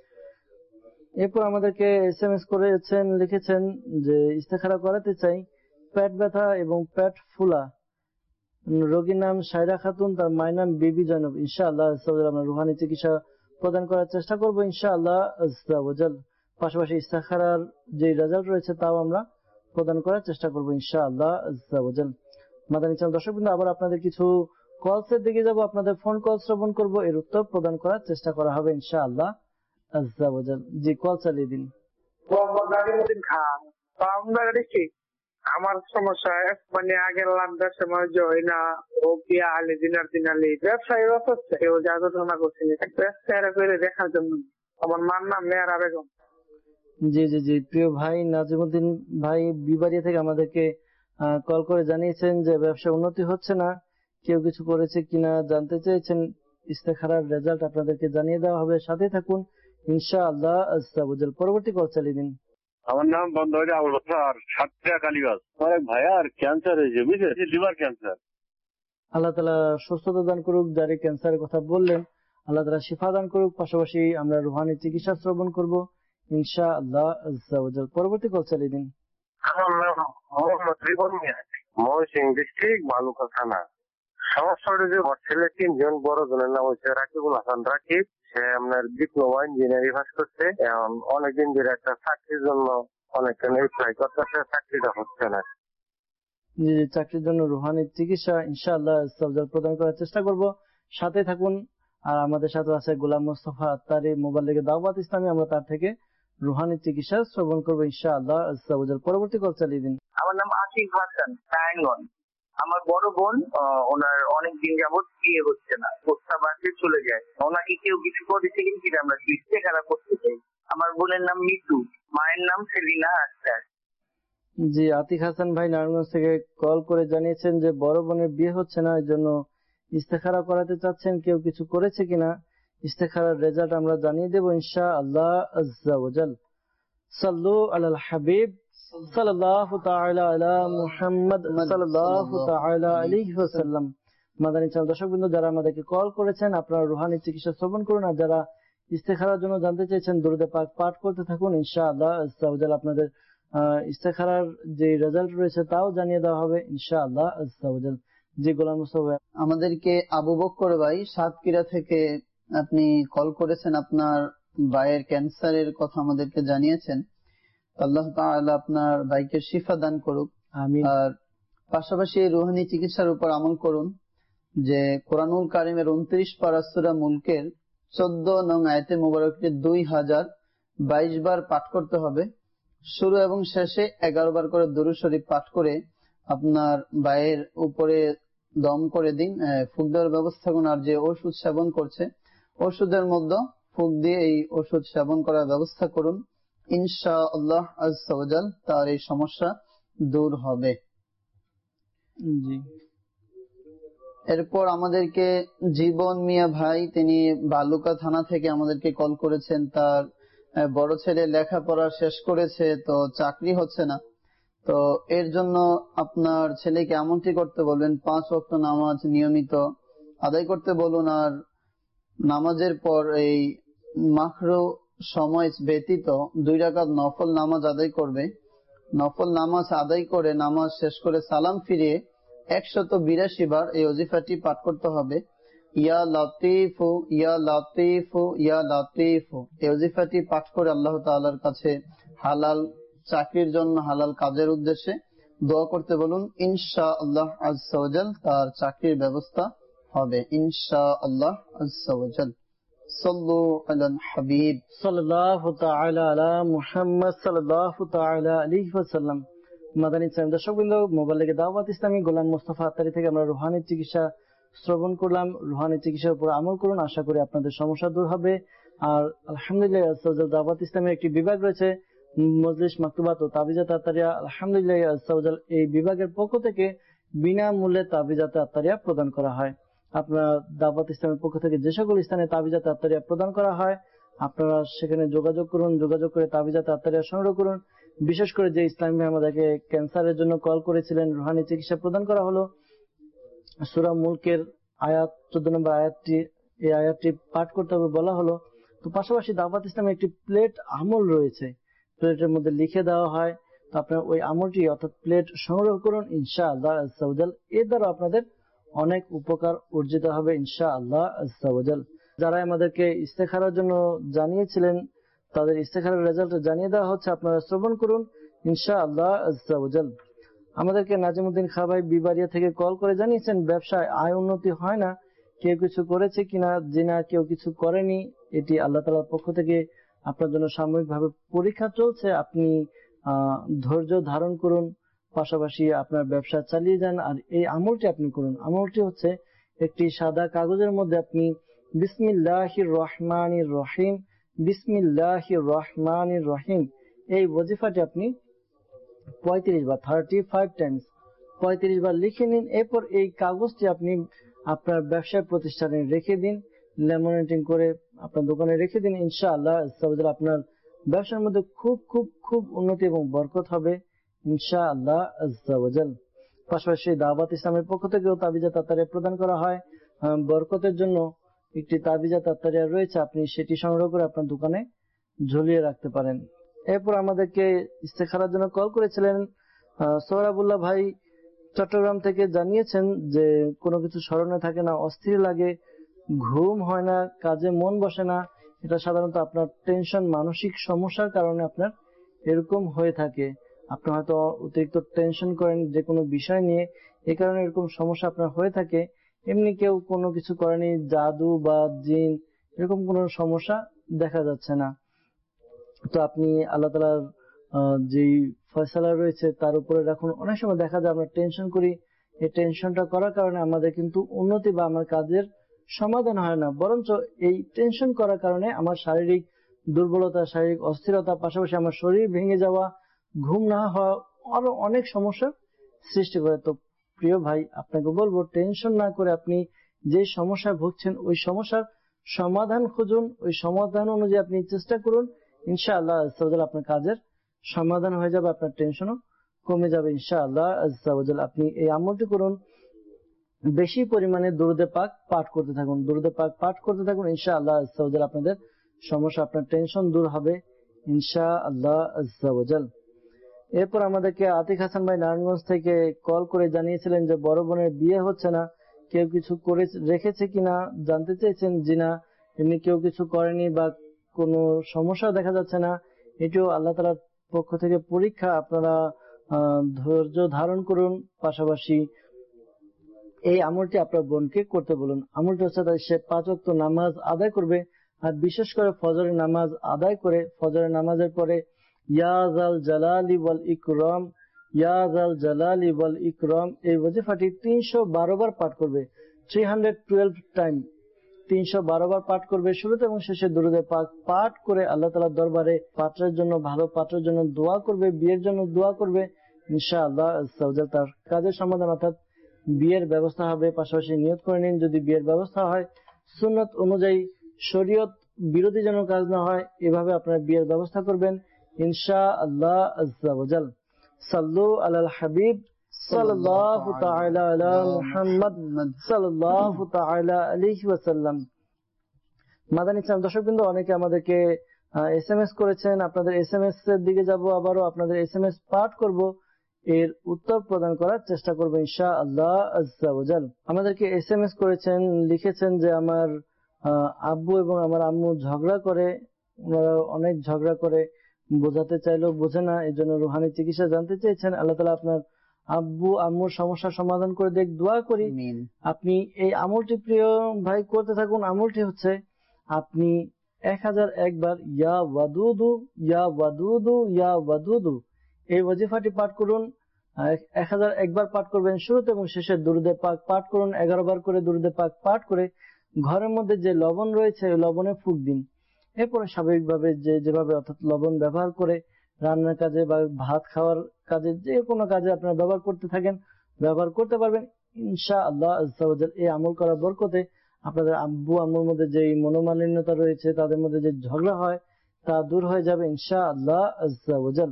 S2: এরপর আমাদেরকে SMS করেছেন, লিখেছেন যে ইস্তেখারা করাতে চাই, পেট ব্যথা এবং পেট ফুলা, রোগীর নাম সাইরা খাতুন, তার মায়ের নাম বিবি জয়নব। ইনশাআল্লাহ আমরা রুহানি চিকিৎসা প্রদান করার চেষ্টা করবো ইনশাআল্লাহ আজ্জা ওয়াজাল। পাশাপাশি ইস্তেখারার যে রেজাল্ট রয়েছে তাও আমরা প্রদান করার চেষ্টা করবো ইনশাআল্লাহ আজ্জা ওয়াজাল। মাদানী চ্যানেল দর্শকবৃন্দ, আবার আপনাদের কিছু কলসের দিকে যাব, আপনাদের ফোন কল শ্রবণ করব, এর উত্তর প্রদান করার চেষ্টা করা হবে ইনশাআল্লাহ আজ্জা ওয়াজাল। জি, কল চালিয়ে দিন।
S3: আমার সমস্যা মানে আগের লাভটার সময় জয় না ও বিয়া আলি দিনার দিনালি ব্যবসায়ীর অসুস্থ কেউ জাগরণা করছে ব্যবসায়ীরা করে দেখার জন্য। আমার মার নাম মেয়ারা বেগম।
S2: জি জি জি, প্রিয় ভাই নাজিমুদ্দিন ভাই বিবাড়িয়া থেকে আমাদেরকে কল করে জানিয়েছেন যে ব্যবসা উন্নতি হচ্ছে না, কেউ কিছু করেছে কিনা জানতে চেয়েছেন। ইস্তেখারার রেজাল্ট আপনাদেরকে জানিয়ে দেওয়া হবে, সাথে থাকুন ইনশাআল্লাহ আজ্জা ওয়াজাল। পরবর্তী কল চালিয়ে দিন।
S7: আমার নাম বন্ধুরি আবুল বছর, সাতক্ষীরা কালীগঞ্জ। অনেক ভাইয়ার ক্যান্সার হয়েছে, বুঝলেন, লিভার ক্যান্সার।
S2: আল্লাহ তাআলা সুস্থতা দান করুক। যারা ক্যান্সারের কথা বললেন আল্লাহ তাআলা শিফা দান করুক। পাশাপাশি আমরা রুহানি চিকিৎসা শ্রবণ করব ইনশাআল্লাহ আজ্জা ওয়াজাল। পরবর্তী কল চালিয়ে দিন।
S7: আমার নাম মোহাম্মদ রিপন মিয়া, ময়মনসিংহ ডিস্ট্রিক্ট, বালুকা থানা। সমস্যাটা যে ছেলে 3 জন, বড় জনের নাম হচ্ছে রাকিবুল হাসান রাকিব, সে আপনার ডিপ্লোমা ইঞ্জিনিয়ারিং পাস করছে। এখন অনেকদিন ধরে একটা চাকরির জন্য অনেকক্ষণ ট্রাই করতেছে, চাকরিটা হচ্ছে না।
S2: চাকরির জন্য রুহানি চিকিৎসা ইনশাআল্লাহ প্রদান করার চেষ্টা করব, সাথে থাকুন। আর আমাদের সাথে আছে গোলাম মোস্তফা আত্তারি, মোবাল্লিগে দাওয়াত ইসলামী, আমরা তার থেকে রুহানি চিকিৎসা শ্রবণ করবো ইনশাআল্লাহ। পরবর্তী কল চালিয়ে দিন।
S5: আমার নাম আসিফ হাসান, নারায়ণগঞ্জ। আমার বড় বোন, ওনার অনেক দিন যাবত বিয়ে হচ্ছে না, প্রস্তাব আসলে চলে যায়। ওনাকে কেউ কিছু করেছে কিন্তু আমরা ইস্তেখারা করতে চাই। আমার বোনের নাম মিতু, মায়ের নাম সেলিনা আক্তার।
S2: জি, আতিক হাসান ভাই নারায়ণগঞ্জ থেকে কল করে জানিয়েছেন যে বড় বোনের বিয়ে হচ্ছে না, এর জন্য ইস্তেখারা করাতে চাচ্ছেন, কেউ কিছু করেছে কিনা। ইস্তেখারার রেজাল্ট আমরা জানিয়ে দেব ইনশাআল্লাহ আজ্জা ওয়াজাল। সাল্লু আলাল হাবিব সাল্লাল্লাহু তাআলা আলা মুহাম্মদ সাল্লাল্লাহু তাআলা আলাইহি ওয়াসাল্লাম। মাদানী চ্যানেল দর্শকবৃন্দ, যারা আমাদেরকে কল করেছেন আপনারা রুহানি চিকিৎসা শ্রবণ করুন, আর যারা ইস্তেখারার জন্য জানতে চেয়েছেন দুরুদে পাক পাঠ করতে থাকুন ইনশাআল্লাহ আজ্জা ওয়াজাল। আপনাদের ইস্তেখারার যে রেজাল্ট রয়েছে তাও জানিয়ে দেওয়া হবে ইনশাআল্লাহ আজ্জা ওয়াজাল। জি, গোলাম মোস্তফা।
S6: আমাদেরকে আবু বকর ভাই সাতক্ষীরা থেকে আপনি কল করেছেন, আপনার ভাইয়ের ক্যান্সারের কথা আমাদেরকে জানিয়েছেন। আল্লাহ তাআলা আপনার ভাইকে শিফা দান করুক।
S2: আমিন। আর
S6: পাশাপাশি রুহানি চিকিৎসার উপর আমল করুন, যে কোরআনুল কারিমের 29 পারা সূরা মুলকের 14 নং আয়াতে মুবারকটি 2022 বার পাঠ করতে হবে। শুরু এবং শেষে 11 বার করে দুরূদ শরীফ পাঠ করে আপনার ভাইয়ের উপরে দম করে দিন, ফুক দেওয়ার ব্যবস্থা করুন। আর যে ওষুধ সেবন করছে ওষুধের মধ্যে ফুক দিয়ে এই ওষুধ সেবন করার ব্যবস্থা করুন। ইনশাআল্লাহ আযজা ওয়া জাল তার এই সমস্যা দূর হবে।
S2: জি।
S6: এরপর আমাদেরকে জীবন মিয়া ভাই, তিনি বালুকা থানা থেকে আমাদেরকে কল করেছেন। তার বড় ছেলে লেখাপড়া শেষ করেছে, তো চাকরি হচ্ছে না। তো এর জন্য আপনার ছেলেকে এমনটি করতে বলবেন, 5 ওয়াক্ত নামাজ নিয়মিত আদায় করতে বলুন। আর নামাজের পর এই মাখরু সময় ব্যতীত 2 রাকাত নফল নামাজ আদায় করবে। নফল নামাজ আদায় করে নামাজ শেষ করে সালাম ফিরিয়ে 182 বার এই ওজিফাটি পাঠ করতে হবে। ইয়া লাতীফু ইয়া লাতীফু ইয়া লাতীফু এই ওজিফাটি পাঠ করে আল্লাহ তাআলার কাছে হালাল চাকরির জন্য, হালাল কাজের উদ্দেশ্যে দোয়া করতে বলুন। ইনশাআল্লাহ আযজা ওয়া জাল তার চাকরির ব্যবস্থা হবে ইনশাআল্লাহ আযজা ওয়া জাল। সাল্লু আলাল হাবিব
S2: সাল্লাল্লাহু তাআলা আলা মুহাম্মদ সাল্লাল্লাহু তাআলা আলাইহি ওয়াসাল্লাম। মাদানী ইসলাম দর্শকবৃন্দ, মোবাইলে দাওয়াত ইসলামী গোলাম মোস্তফা আত্তারি থেকে আমরা রুহানি চিকিৎসা শ্রবণ করলাম। রুহানি চিকিৎসার উপর আমল করুন, আশা করি আপনাদের সমস্যা দূর হবে। আর আলহামদুলিল্লাহ দাওয়াত ইসলামের একটি বিভাগ রয়েছে, মজলিস মাকতুবাত ও তাবিজাত আত্তারিয়া। আলহামদুলিল্লাহ এই বিভাগের পক্ষ থেকে বিনামূল্যে তাবিজাত আত্তারিয়া প্রদান করা হয়। আপনার দাওয়াত ইসলামের পক্ষ থেকে যে সকল স্থানে তাবিজাত আত্তারিয়া প্রদান করা হয় আপনারা সেখানে যোগাযোগ করুন, যোগাযোগ করে তাবিজাত আত্তারিয়া সংগ্রহ করুন। বিশেষ করে যে ইসলামী ভাই আমাদেরকে ক্যান্সারের জন্য কল করেছিলেন, রুহানি চিকিৎসা প্রদান করা হলো। সূরা মুলকের আয়াত 14 নম্বর আয়াতটি, এই আয়াতটি পাঠ করতে হবে বলা হলো। তো পাশাপাশি দাওয়াত ইসলামের একটি প্লেট আমল রয়েছে, প্লেটের মধ্যে লিখে দেওয়া হয়। তো আপনার ওই আমলটি অর্থাৎ প্লেট সংগ্রহ করুন ইনশাআল্লাহ আযজা ওয়া জাল। এর দ্বারা আপনাদের অনেক উপকার অর্জিত হবে ইনশাআল্লাহ আযজা ওয়া জাল। যারা আমাদেরকে ইস্তেখারার জন্য জানিয়েছিলেন তাদের ইস্তেখারার রেজাল্ট জানিয়ে দেওয়া হচ্ছে, আপনারা শ্রবণ করুন ইনশাআল্লাহ আযজা ওয়া জাল। আমাদেরকে নাজিমউদ্দিন খাঁ ভাই বিবাড়িয়া থেকে কল করে জানিয়েছেন ব্যবসায় আয় উন্নতি হয় না, কেউ কিছু করেছে কিনা। জিনা কেউ কিছু করেনি, এটি আল্লাহ তাআলার পক্ষ থেকে আপনার জন্য সাময়িকভাবে পরীক্ষা চলছে। আপনি ধৈর্য ধারণ করুন, পাশাপাশি আপনার ব্যবসা চালিয়ে যান। আর এই আমলটি আপনি করুন। আমলটি হচ্ছে একটি সাদা কাগজের মধ্যে আপনি বিসমিল্লাহির রহমানির রহিম, বিসমিল্লাহির রহমানির রহিম এই ওয়াজিফাটি আপনি 35 বার 35 টাইমস 35 বার লিখে নিন। এরপর এই কাগজটি আপনি আপনার ব্যবসায় প্রতিষ্ঠানে রেখে দিন, ল্যামিনেটিং করে আপনার দোকানে রেখে দিন। ইনশাআল্লাহ আপনার ব্যবসার মধ্যে খুব খুব খুব উন্নতি এবং বরকত হবে ইনশাআল্লাহ আযজা ওয়া জাল। পাশাপাশি দাওয়াত ইসলামের পক্ষ থেকেও তাবিজাত আত্তারিয়া প্রদান করা হয়। বরকতের জন্য একটি তাবিজাত আত্তারিয়া রয়েছে, আপনি সেটি সংগ্রহ করে আপনার দোকানে ঝুলিয়ে রাখতে পারেন। এরপর আমাদেরকে ইস্তেখারার জন্য কল করেছিলেন সোহরাবুল্লাহ ভাই চট্টগ্রাম থেকে, জানিয়েছেন যে কোনো কিছু স্মরণে থাকে না, অস্থির লাগে, ঘুম হয় না, কাজে মন বসে না। এটা সাধারণত আপনার টেনশন, মানসিক সমস্যার কারণে আপনার এরকম হয়ে থাকে। আপনি হয়তো অতিরিক্ত টেনশন করেন যে কোনো বিষয় নিয়ে, এই কারণে এরকম সমস্যা আপনার হয়ে থাকে। এমনি কেউ কোনো কিছু করেনি, জাদু বা জিন এরকম কোনো সমস্যা দেখা যাচ্ছে না। তো আপনি আল্লাহ তাআলার যে ফয়সালা রয়েছে তার উপরে রাখুন। অনেক সময় দেখা যায় আমরা টেনশন করি, এই টেনশনটা করার কারণে আমাদের কিন্তু উন্নতি বা আমার কাজের সমাধান হয় না, বরঞ্চ এই টেনশন করার কারণে আমার শারীরিক দুর্বলতা, শারীরিক অস্থিরতা, পাশাপাশি আমার শরীর ভেঙে যাওয়া, ঘুম না হওয়া, আরো অনেক সমস্যার সৃষ্টি করে। তো প্রিয় ভাই, আপনাকে বলবো টেনশন না করে আপনি যে সমস্যায় ভুগছেন ওই সমস্যার সমাধান খুঁজুন, ওই সমাধান অনুযায়ী আপনি চেষ্টা করুন। ইনশাআল্লাহ আপনার কাজের সমাধান হয়ে যাবে, আপনার টেনশনও কমে যাবে ইনশাআল্লাহ। আপনি এই আমলটি করুন, বেশি পরিমাণে দুরূদে পাক পাঠ করতে থাকুন, দুরূদে পাক পাঠ করতে থাকুন। ইনশাআল্লাহ আপনাদের সমস্যা, আপনার টেনশন দূর হবে ইনশাআল্লাহ। এরপর আমাদেরকে আতিক হাসান ভাই নারায়ণগঞ্জ থেকে কল করে জানিয়েছিলেন যে বড় বোনের বিয়ে হচ্ছে না, কেউ কিছু করে রেখেছে কিনা জানতে চেয়েছেন। জিনা এমনি কেউ কিছু করেনি বা কোনো সমস্যা দেখা যাচ্ছে না, এটিও আল্লাহ তাআলার পক্ষ থেকে পরীক্ষা। আপনারা ধৈর্য ধারণ করুন, পাশাপাশি এই আমলটি আপনার বোনকে করতে বলুন। আমলটি হচ্ছে সে 5 ওয়াক্ত নামাজ আদায় করবে, আর বিশেষ করে ফজরের নামাজ আদায় করে ফজরের নামাজের পরে ইয়া যাল জালালি ওয়াল ইকরাম ইয়া যাল জালালি ওয়াল ইকরাম। এই ওয়াজিফাটি 312 বার পাঠ করবে, 312 টাইম, 312 বার পাঠ করবে। শুরুতে এবং শেষে দুরূদে পাক পাঠ করে আল্লাহ তাআলার দরবারে পাত্রের জন্য, ভালো পাত্রের জন্য দোয়া করবে, বিয়ের জন্য দোয়া করবে। ইনশাআল্লাহ আজ্জা ওয়া জাল তার কাজের সমাধান অর্থাৎ বিয়ের ব্যবস্থা হবে। পাশাপাশি নিয়ত করে নিন, যদি বিয়ের ব্যবস্থা হয় সুন্নাত অনুযায়ী, শরীয়ত বিরোধী যেন কাজ না হয়, এভাবে আপনারা বিয়ের ব্যবস্থা করবেন ইনশাআল্লাহ আজ্জা ওয়া জাল। সাল্লু আলাল হাবিব সাল্লাল্লাহু তাআলা আলা মুহাম্মদ সাল্লাল্লাহু তাআলা আলাইহি ওয়াসাল্লাম। মাদানী ইসলাম দর্শকবৃন্দ, অনেকে আমাদেরকে এসএমএস করেছেন, আপনাদের এসএমএস এর দিকে যাব, আবারও আপনাদের এসএমএস পাঠ করব, এর উত্তর প্রদান করার চেষ্টা করব ইনশাআল্লাহ আজ্জা ওয়া জাল। আমাদেরকে এসএমএস করেছেন, লিখেছেন যে আমার আব্বু এবং আমার আম্মু ঝগড়া করে, ওনারা অনেক ঝগড়া করে, বোঝাতে চাইলেও বোঝে না, এই জন্য রুহানি চিকিৎসা জানতে চেয়েছেন। আল্লাহ তাআলা আপনার আব্বু আম্মুর সমস্যার সমাধান করে দেখ, দোয়া করি। আপনি এই আমলটি প্রিয় ভাই করতে থাকুন। আমলটি হচ্ছে আপনি 1001 বার ইয়া ওয়াদুদু ইয়া ওয়াদুদু ইয়া ওয়াদুদু এই ওয়াজিফাটি পাঠ করুন। 1001 বার পাঠ করবেন, শুরুতে এবং শেষে দুরূদে পাক পাঠ করুন। 11 বার করে দুরূদে পাক পাঠ করে ঘরের মধ্যে যে লবণ রয়েছে ওই লবণে ফুঁক দিন। এরপরে স্বাভাবিকভাবে যেভাবে অর্থাৎ লবণ ব্যবহার করে রান্নার কাজে বা ভাত খাওয়ার কাজে, যে কোনো কাজে আপনারা ব্যবহার করতে থাকেন, ব্যবহার করতে পারবেন ইনশাআল্লাহ আজ্জা ওয়া জাল। এই আমল করার বরকতে আপনাদের আব্বু আম্মুর মধ্যে যে মনোমালিন্যতা রয়েছে, তাদের মধ্যে যে ঝগড়া হয়, তা দূর হয়ে যাবে ইনশাআল্লাহ আজ্জা ওয়া জাল।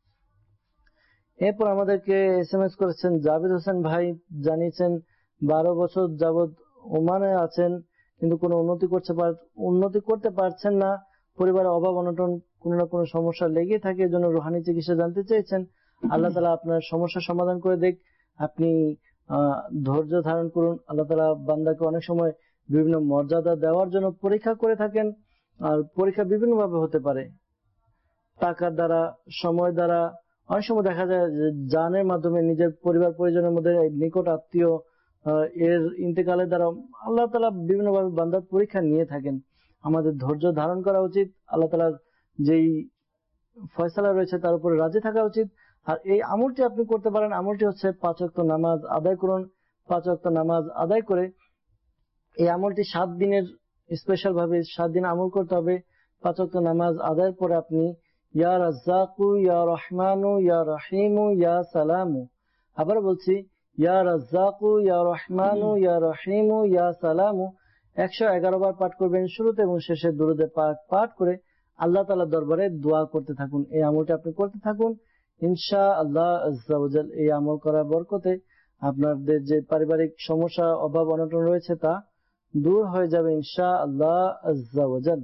S2: এরপর আমাদেরকে এসএমএস করেছেন জাভেদ হোসেন ভাই, জানিয়েছেন 12 বছর যাবৎ ওমানে আছেন, কিন্তু কোনো উন্নতি করতে পারছেন না। পরিবারের অভাব অনটন, কোনো না কোনো সমস্যা লেগে থাকে, এজন্য রুহানি চিকিৎসা জানতে চেয়েছেন। আল্লাহ তাআলা আপনার সমস্যার সমাধান করে দেখ। আপনি ধৈর্য ধারণ করুন। আল্লাহ তাআলা বান্দাকে অনেক সময় বিভিন্ন মর্যাদা দেওয়ার জন্য পরীক্ষা করে থাকেন, আর পরীক্ষা বিভিন্ন ভাবে হতে পারে, টাকার দ্বারা, সময় দ্বারা, অনেক সময় দেখা যায় যে জানের মাধ্যমে, নিজের পরিবার পরিজনের মধ্যে নিকট আত্মীয় এর ইন্তেকালের দ্বারা আল্লাহ তাআলা বিভিন্ন ভাবে বান্দার পরীক্ষা নিয়ে থাকেন। আমাদের ধৈর্য ধারণ করা উচিত, আল্লাহ তাআলার যেই ফয়সালা রয়েছে তার উপরে রাজি থাকা উচিত। আর এই আমলটি আপনি করতে পারেন। আমলটি হচ্ছে 5 ওয়াক্ত নামাজ আদায় করুন। 5 ওয়াক্ত নামাজ আদায় করে এই আমলটি 7 দিনের স্পেশাল ভাবে 7 দিন আমল করতে হবে। 5 ওয়াক্ত নামাজ আদায়ের পরে আপনি ইয়া রাজ্জাকু ইয়া রহমানু ইয়া রহিমু ইয়া সালামু, আবার বলছি ইয়া রাজ্জাকু ইয়া রহমানু ইয়া রহিমু ইয়া সালামু 111 বার পাঠ করবেন। শুরুতে এবং শেষে দুরূদে পাক পাঠ করে আল্লাহ তাআলার দরবারে দোয়া করতে থাকুন। এই আমলটা আপনি করতে থাকুন ইনশাআল্লাহ আজ্জা ওয়া জাল। এই আমল করার বরকতে আপনাদের যে পারিবারিক সমস্যা, অভাব অনটন রয়েছে তা দূর হয়ে যাবে ইনশাআল্লাহ আজ্জা ওয়া জাল।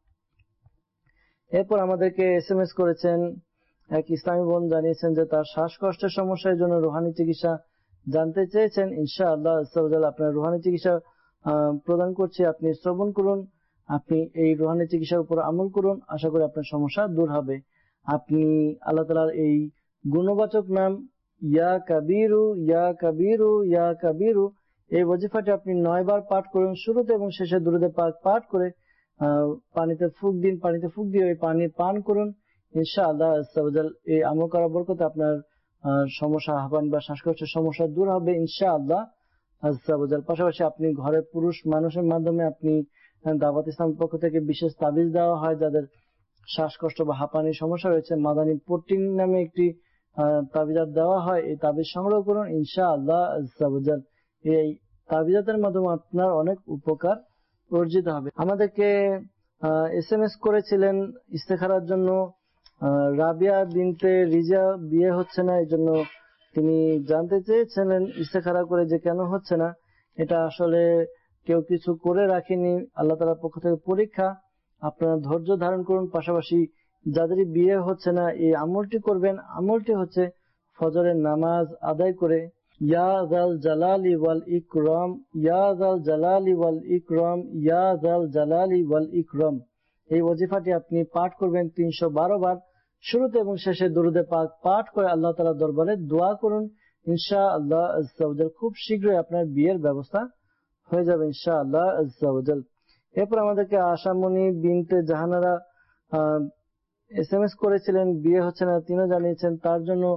S2: এরপর আমাদেরকে এসএমএস করেছেন এক ইসলামী বোন, জানিয়েছেন যে তার শ্বাসকষ্টের সমস্যার জন্য রুহানি চিকিৎসা জানতে চেয়েছেন। ইনশাআল্লাহ আজ্জা ওয়া জাল আপনার রুহানি চিকিৎসা প্রদান করছি। আপনি শ্রবণ করুন, আপনি এই রুহানি চিকিৎসার উপর আমল করুন, আশা করি আপনার সমস্যা দূর হবে। আপনি আল্লাহ তাআলার এই গুণবাচক নাম ইয়া কাবীরু ইয়া কাবীরু ইয়া কাবীরু এই ওয়াজিফাটি আপনি 9 বার পাঠ করুন। শুরুতে এবং শেষে দুরূদে পাক পাঠ করে পানিতে ফুঁক দিন। পানিতে ফুঁক দিয়ে ওই পানি পান করুন ইনশাআল্লাহ আজ্জা ওয়া জাল। এই আমল করার বরকতে আপনার সমস্যা, হাঁপানি বা শ্বাসকষ্টের সমস্যা দূর হবে ইনশাআল্লাহ আজ্জা ওয়া জাল। পাশাপাশি আপনি ঘরের পুরুষ মানুষের মাধ্যমে আপনি দাওয়াত ইসলামের পক্ষ থেকে বিশেষ তাবিজ দেওয়া হয়, যাদের শ্বাসকষ্ট বা হাঁপানির সমস্যা রয়েছে, মাদানী পট্টি নামে একটি তাবিজাত দেওয়া হয়। এই তাবিজ সংগ্রহ করুন ইনশাআল্লাহ আজ্জা ওয়া জাল। এই তাবিজাতের মাধ্যমে আপনার অনেক উপকার অর্জিত হবে। আমাদেরকে এসএমএস করেছিলেন ইস্তেখারার জন্য, রাবিয়া বিনতে রিজা বিয়ে হচ্ছে না, এই জন্য তিনি জানতে চেয়েছিলেন ইস্তেখারা করে যে কেন হচ্ছে না। এটা আসলে কেউ কিছু করে রাখেনি, আল্লাহ তাআলার পক্ষ থেকে পরীক্ষা। আপনারা ধৈর্য ধারণ করুন। পাশাপাশি যাদেরই বিয়ে হচ্ছে না এই আমলটি করবেন। আমলটি হচ্ছে ফজরের নামাজ আদায় করে ইয়া যাল জালালি ওয়াল ইকরাম ইয়া যাল জালালি ওয়াল ইকরাম ইয়া যাল জালালি ওয়াল ইকরাম এই ওয়াজিফাটি আপনি পাঠ করবেন 312 বার। শুরুতে এবং শেষে দুরূদে পাক পাঠ করে আল্লাহ তাআলার দরবারে দোয়া করুন ইনশাআল্লাহ আজ্জা ওয়া জাল। খুব শীঘ্রই আপনার বিয়ের ব্যবস্থা হয়ে যাবে ইনশাআল্লাহ আজ্জা ওয়া জাল। এরপর আমাদেরকে আশামণি বিনতে জাহানারা এসএমএস করেছিলেন, বিয়ে হচ্ছে না, তিনিও জানিয়েছেন তার জন্য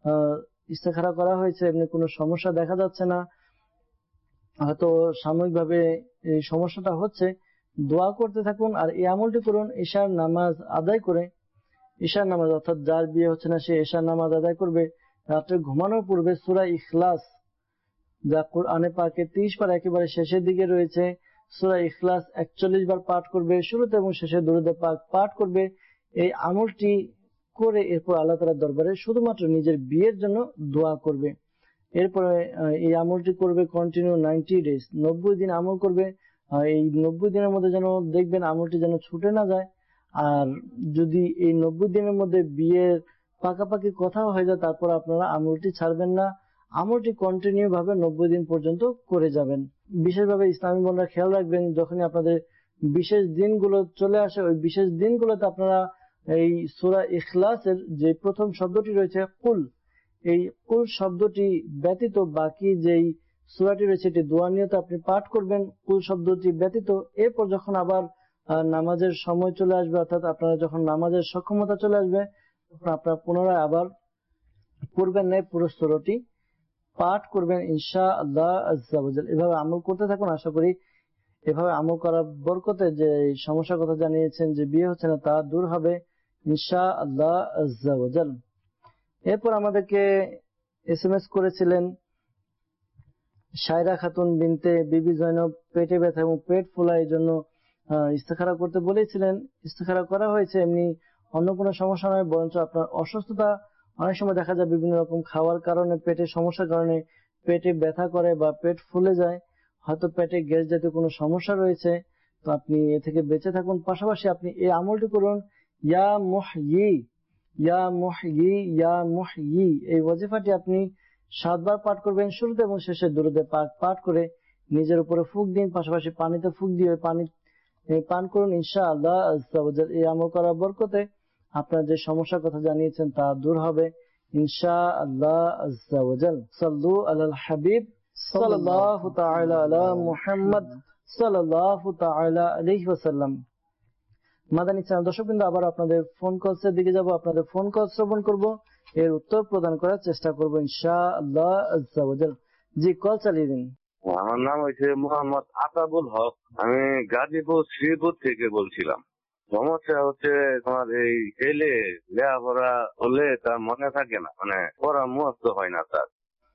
S2: ইস্তেখারা করা হয়েছে, এমনি কোনো সমস্যা দেখা যাচ্ছে না, হয়তো সাময়িকভাবে এই সমস্যাটা হচ্ছে, দোয়া করতে থাকুন। আর এই আমলটি করুন ঈশার নামাজ আদায় করে। ঈশার নামাজ অর্থাৎ যার বিয়ে হচ্ছে না সে ঈশার নামাজ আদায় করবে। রাত্রে ঘুমানোর পূর্বে সূরা ইখলাস, যা কোরআনে পাকে 30 বার একেবারে শেষের দিকে রয়েছে, সূরা ইখলাস 41 বার পাঠ করবে, শুরুতে এবং শেষে দরুদে পাক পাঠ করবে। এই আমলটি করে এরপর আল্লাহ তাআলার দরবারে শুধুমাত্র নিজের বিয়ের জন্য দোয়া করবে। এরপরে এই আমলটি করবে কন্টিনিউ 90 ডেজ, 90 দিন আমল করবে। এই 90 দিনের মধ্যে যেন দেখবেন আমলটি যেন ছুটে না যায়। আর যদি এই 90 দিনের মধ্যে বিয়ের পাকাপাকি কথা হয়ে যায়, তারপর আপনারা আমলটি ছাড়বেন না, আমলটি কন্টিনিউ ভাবে 90 দিন পর্যন্ত করে যাবেন। বিশেষভাবে ইসলামী বোনরা খেয়াল রাখবেন, যখনই আপনাদের বিশেষ দিনগুলো চলে আসে, ওই বিশেষ দিনগুলোতে আপনারা এই সূরা ইখলাসের যে প্রথম শব্দটি রয়েছে কুল, এই কুল শব্দটি ব্যতীত বাকি যেই সূরাটি রয়েছে এটি দোয়া নিয়তে আপনি পাঠ করবেন, কুল শব্দটি ব্যতীত। এরপর যখন আবার নামাজের সময় চলে আসবে, অর্থাৎ আপনারা যখন নামাজের সক্ষমতা চলে আসবে, তখন আপনারা পুনরায় আবার পূর্বের ন্যায় পুরো সূরাটি পাঠ করবেন ইনশাআল্লাহ আজ্জা ওয়া জাল। এভাবে আমল করতে থাকুন। আশা করি এভাবে আমল করার বরকতে যে সমস্যার কথা জানিয়েছেন যে বিয়ে হচ্ছে না, তা দূর হবে ইনশাআল্লাহ আজ্জা ওয়া জাল। এরপর আমাদেরকে SMS করেছিলেন শায়রা খাতুন বিনতে বিবি জয়নব, পেটে ব্যথা এবং পেট ফোলা, এই জন্য ইস্তেখারা করতে বলেছিলেন। ইস্তেখারা করা হয়েছে, এমনি অন্য কোনো সমস্যা নয়, বরঞ্চ আপনার অসুস্থতা। অনেক সময় দেখা যায় বিভিন্ন রকম খাওয়ার কারণে, পেটের সমস্যার কারণে পেটে ব্যথা করে বা পেট ফুলে যায়, হয়তো পেটে গ্যাস জাতীয় কোনো সমস্যা রয়েছে। তো আপনি এ থেকে বেঁচে থাকুন। পাশাপাশি আপনি এই আমলটি করুন, ইয়া মুহয়ি, ইয়া মুহয়ি, ইয়া মুহয়ি। এই ওয়াজিফাটি আপনি 7 বার পাঠ করবেন, শুরুতে এবং শেষে দরুদে পাক পাঠ করে নিজের উপরে ফুঁক দিন, পাশাপাশি পানিতে ফুঁক দিয়ে পানি পান করুন ইনশাআল্লাহ আজ্জা ওয়া জাল। এই আমল করার বরকতে আপনার যে সমস্যার কথা জানিয়েছেন তা দূর হবে ইনশাআল্লাহ আজ্জা ওয়া জাল। সাল্লু আলাল হাবিব সাল্লাল্লাহু তাআলা আলা মুহাম্মদ সাল্লাল্লাহু তাআলা আলাইহি ওয়াসাল্লাম। মাদানী চ্যানেল দর্শকবৃন্দ, আবার আপনাদের ফোন কলসের দিকে যাব, আপনাদের ফোন কল শ্রবণ করব, এর উত্তর প্রদান করার চেষ্টা করব ইনশাআল্লাহ আজ্জা ওয়া জাল। জি, কল চালিয়ে দিন।
S7: আমার নাম হচ্ছে মোহাম্মদ আতাবুল হক, আমি গাজীপুর শ্রীপুর থেকে বলছিলাম। সমস্যা হচ্ছে তোমার এই ছেলে লেখাপড়া হলে তার মনে থাকে না, মানে পড়া মুখস্থ হয় না তার।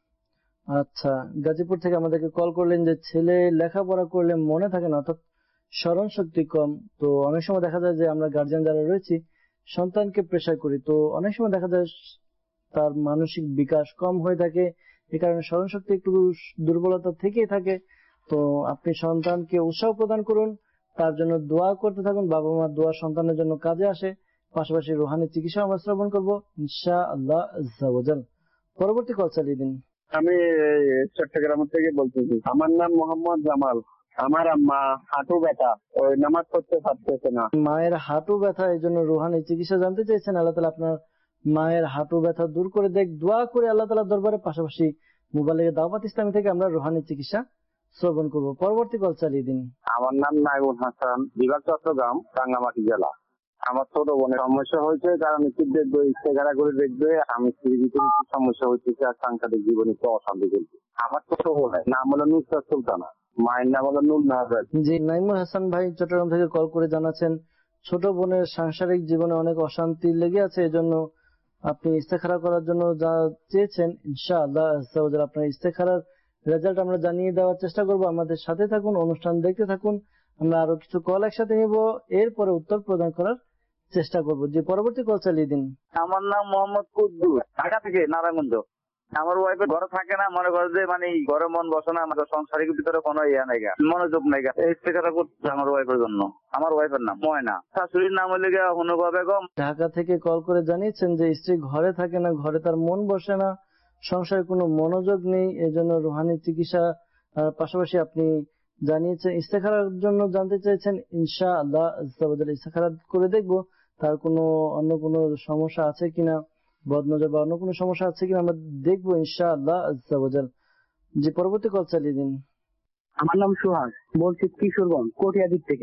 S2: আচ্ছা, গাজীপুর থেকে আমাদেরকে কল করলেন যে ছেলে লেখাপড়া করলে মনে থাকে না, অর্থাৎ স্মরণ শক্তি কম। তো অনেক সময় দেখা যায় যে আমরা গার্জিয়ান যারা রয়েছি সন্তানকে প্রেসার করি, তো অনেক সময় দেখা যায় তার মানসিক বিকাশ কম হয়ে থাকে, এই কারণে স্মরণ শক্তি একটু দুর্বলতা থেকেই থাকে। তো আপনি সন্তানকে উৎসাহ প্রদান করুন, তার জন্য দোয়া করতে থাকুন। বাবা মার দোয়া সন্তানের জন্য কাজে আসে। পাশাপাশি রুহানি চিকিৎসা আমরা শ্রবণ করবো ইনশাআল্লাহ আজ্জা ওয়া জাল। পরবর্তী কল চালিয়ে দিন।
S4: আমি চট্টগ্রাম থেকে বলতেছি। আমার নাম মোহাম্মদ জামাল। আমার আম্মা হাঁটু ব্যথা, ওই নামাজ পড়তে পারতেছে না।
S2: মায়ের হাঁটু ব্যথা, এই জন্য রুহানি চিকিৎসা জানতে চাইছেন। আল্লাহ তাআলা আপনার মায়ের হাঁটু ব্যথা দূর করে দেখ, দোয়া করে আল্লাহ তাআলার দরবারে। পাশাপাশি মোবাইলে দাওয়াত ইসলামী থেকে আমরা রুহানি চিকিৎসা শ্রবণ করব। পরবর্তী কল চালিয়ে দিন।
S4: আমার নাম নাইমুল হাসান, বিভাগ চট্টগ্রাম, রাঙ্গামাটি জেলা। আমার ছোট বোনের সমস্যা হয়েছে, কারণ কি দেখবে ইস্তেখারা করে দেখবে আমি স্ত্রীর ভিতরে কি সমস্যা হচ্ছে, আর সাংসারিক জীবনে তো অশান্তি চলছে। আমার ছোট বোনের নাম হলো নুসরাত সুলতানা, মায়ের নাম হলো নুর নাহার।
S2: জি, নাইমুল হাসান ভাই চট্টগ্রাম থেকে কল করে জানাচ্ছেন ছোট বোনের সাংসারিক জীবনে অনেক অশান্তি লেগে আছে, এজন্য আপনি ইস্তেখারা করার জন্য যা চেয়েছেন ইনশাআল্লাহ আজ্জা ওয়া জাল আপনার ইস্তেখারার রেজাল্ট আমরা জানিয়ে দেওয়ার চেষ্টা করব। আমাদের সাথে থাকুন, অনুষ্ঠান দেখতে থাকুন। আমরা আরো কিছু কল একসাথে নিব, এরপরে উত্তর প্রদান করার চেষ্টা করব। যে পরবর্তী কল চালিয়ে দিন।
S5: আমার নাম মোহাম্মদ কুদ্দুস, ঢাকা থেকে নারায়ণগঞ্জ। আমার ওয়াইফ ঘরে থাকে না, মনে করে যে মানে ঘরে মন বসে না, আমাদের সংসারিক ভিতরে কোনো ইয়া নাই, মনোযোগ নাই। ইস্তেখারা করছে আমার ওয়াইফের জন্য। আমার ওয়াইফের নাম ময়না, শাশুড়ির নাম হলে হুনুবা বেগম।
S2: ঢাকা থেকে কল করে জানিয়েছেন যে স্ত্রী ঘরে থাকে না, ঘরে তার মন বসে না, সংসারে কোনো মনোযোগ নেই, এজন্য রুহানি চিকিৎসা পাশাপাশি আপনি জানিয়েছেন ইস্তেখারার জন্য জানতে চাইছেন ইনশাআল্লাহ আজ্জা ওয়া জাল। ইস্তেখারা করে দেখবো তার কোনো অন্য কোনো সমস্যা আছে কিনা, বদনজর বা অন্য কোনো সমস্যা আছে কিনা আমরা দেখবো ইনশাআল্লাহ আজ্জা ওয়া জাল। যে পরবর্তী কল চালিয়ে দিন।
S4: আমার নাম সুহাস, বলছি কিশোরগঞ্জ কটিয়াদির থেকে।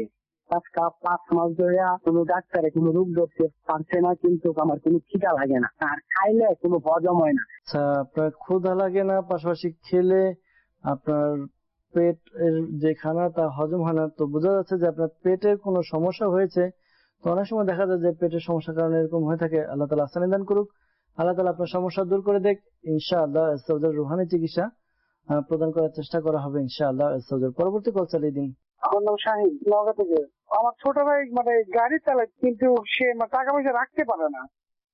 S4: আজকে 5 মাস ধরে কোনো ডাক্তারে কোনো রোগ ধরতে পারছে না, কিন্তু আমার কোনো খিদা লাগে না, আর খাইলে কোনো হজম হয় না।
S2: আচ্ছা, আপনার ক্ষুধা লাগে না, পাশাপাশি খেলে আপনার পেট এর যে খানা তা হজম হয় না, তো বোঝা যাচ্ছে যে আপনার পেটের কোনো সমস্যা হয়েছে। তো অনেক সময় দেখা যায় যে পেটের সমস্যার কারণে এরকম হয়ে থাকে। আল্লাহ তাআলা আসানি দান করুক, আল্লাহ তাআলা আপনার সমস্যা দূর করে দেখ। ইনশাআল্লাহ রুহানি চিকিৎসা প্রদান করার চেষ্টা করা হবে ইনশাআল্লাহ। পরবর্তী কল চালিয়ে দিন।
S4: আমার নাম শাহিন, নওগাঁ থেকে। আমার ছোট ভাই গাড়ি চালায়, কিন্তু সে টাকা পয়সা রাখতে পারে না।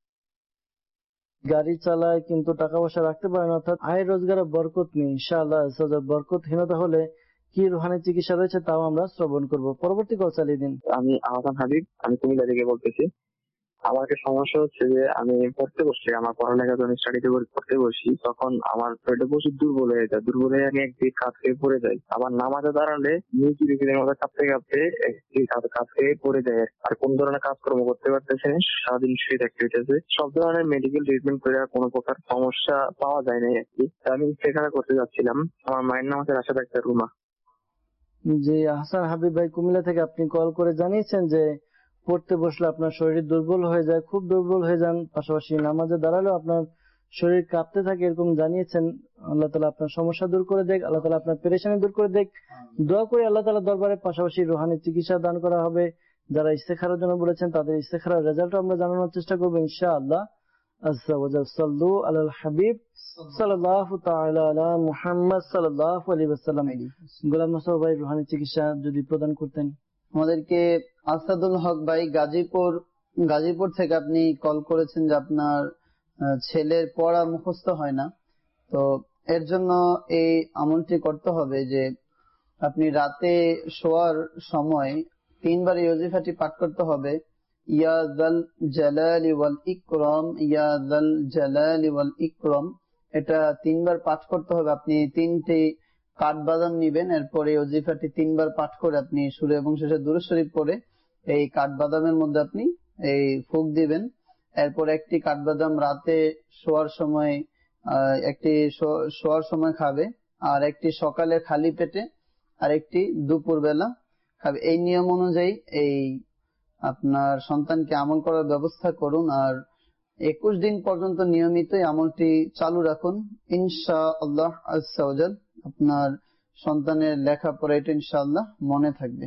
S2: গাড়ি চালায় কিন্তু টাকা পয়সা রাখতে পারে না, অর্থাৎ আয় রোজগারে বরকত নেই। ইনশাআল্লাহ বরকতহীনতা হলে কি রুহানি চিকিৎসা রয়েছে তাও আমরা শ্রবণ করব। পরবর্তী কল চালিয়ে দিন।
S5: আমি আহসান হাবিব, আমি কুমিল্লা থেকে বলতেছি। আমার একটা সমস্যা হচ্ছে যে আমি পড়তে বসছি, আমার পড়ালেখা যখন স্টাডিতে পড়তে বসি তখন আমার পেটে প্রচুর দুর্বল হয়ে যায়। দুর্বল হয়ে আমি একদিকে কাজ খেয়ে পড়ে যাই। আবার নামাজে দাঁড়ালে মিউজিকের মধ্যে কাঁপতে কাঁপতে একদিকে কাজ খেয়ে পড়ে যায়। আর কোন ধরনের কাজকর্ম করতে পারতেছে না, সারাদিন শুয়ে থাকতে হইতেছে। সব ধরনের মেডিকেল ট্রিটমেন্ট করে কোনো প্রকার সমস্যা পাওয়া যায় না আর কি। আমি সেখানে করতে যাচ্ছিলাম। আমার মায়ের নাম হচ্ছে রাশেদ আক্তার রুমা।
S2: জি আহসান হাবিব ভাই, কুমিল্লা থেকে আপনি কল করে জানিয়েছেন যে পড়তে বসলে আপনার শরীর দুর্বল হয়ে যায়, খুব দুর্বল হয়ে যান, পাশাপাশি নামাজে দাঁড়ালেও আপনার শরীর কাঁপতে থাকে, এরকম জানিয়েছেন। আল্লাহ তাআলা আপনার সমস্যা দূর করে দেখ, আল্লাহ তাআলা আপনার পেরেশানি দূর করে দেখ। দোয়া করে আল্লাহ তাআলা দরবারে পাশাপাশি রুহানি চিকিৎসা দান করা হবে। যারা ইস্তেখারার জন্য বলেছেন তাদের ইস্তেখারার রেজাল্ট আমরা জানানোর চেষ্টা করবো ইনশাআল্লাহ। আজ্জা ওয়া জাল। সাল্লু আলাল হাবিব সাল্লাল্লাহু তাআলা আলা মুহাম্মদ সাল্লাল্লাহু আলাইহি ওয়াসাল্লাম। গোলাম মোস্তফা ভাই রুহানি চিকিৎসা যদি প্রদান করতেন।
S6: আমাদেরকে আসাদুল হক ভাই গাজীপুর থেকে আপনি কল করেছেন যে আপনার ছেলের পড়া মুখস্থ হয় না। তো এর জন্য এই আমলটি করতে হবে যে আপনি রাতে শোয়ার সময় 3 বার এই ওজিফাটি পাঠ করতে হবে। ইয়া যাল জালালি ওয়াল ইকরাম, ইয়া যাল জালালি ওয়াল ইকরাম, এটা 3 বার পাঠ করতে হবে। আপনি 3টি কাঠবাদাম নিবেন, এরপর এই ওজিফাটি 3 বার পাঠ করে আপনি শুরু এবং শেষে দুরূদ শরীফ পড়ে এই কাঠবাদামের মধ্যে আপনি এই ফুঁক দিবেন। এরপর একটি কাঠবাদাম রাতে শোয়ার সময় খাবে, আর একটি সকালে খালি পেটে, আর একটি দুপুর বেলা খাবে। এই নিয়ম অনুযায়ী এই আপনার সন্তানকে আমল করার ব্যবস্থা করুন, আর 21 দিন পর্যন্ত নিয়মিত আমলটি চালু রাখুন। ইনশাআল্লাহ আজ্জা ওয়া জাল আপনার সন্তানের লেখাপড়া এটা ইনশাআল্লাহ মনে থাকবে।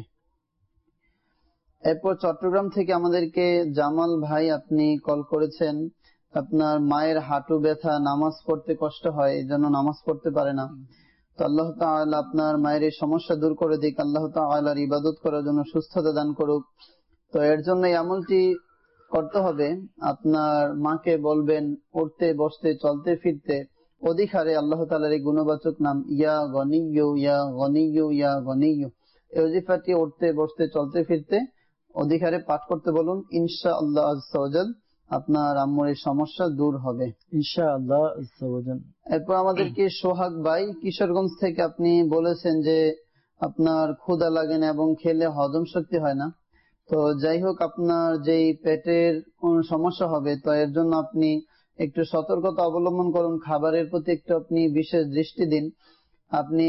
S6: এরপর চট্টগ্রাম থেকে আমাদেরকে জামাল ভাই আপনি কল করেছেন। আপনার মায়ের হাঁটু ব্যথা, নামাজ পড়তে কষ্ট হয়, এই জন্য নামাজ পড়তে পারে না। তো আল্লাহ তাআলা আপনার মায়ের এই সমস্যা দূর করে দিক, আল্লাহ তাআলার ইবাদত করার জন্য সুস্থতা দান করুক। তো এর জন্য এই আমলটি করতে হবে। আপনার মাকে বলবেন উঠতে বসতে চলতে ফিরতে অধিক হারে আল্লাহ তাআলার এই গুণবাচক নাম ইয়া গনিয়্যু ইয়া গনিয়্যু ইয়া গনিয়্যু, এই ওজিফাটি উঠতে বসতে চলতে ফিরতে অধিক হারে পাঠ করতে বলুন। ইনশাআল্লাহ আজ্জা ওয়া জাল আপনার আম্মুর এই সমস্যা দূর হবে
S2: ইনশাআল্লাহ আজ্জা ওয়া জাল।
S6: এরপর আমাদেরকে সোহাগ ভাই কিশোরগঞ্জ থেকে আপনি বলেছেন যে আপনার ক্ষুধা লাগে না এবং খেলে হজম শক্তি হয় না। তো যাই হোক, আপনার যেই পেটের কোন সমস্যা হবে তো এর জন্য আপনি একটু সতর্কতা অবলম্বন করুন, খাবারের প্রতি একটু আপনি বিশেষ দৃষ্টি দিন। আপনি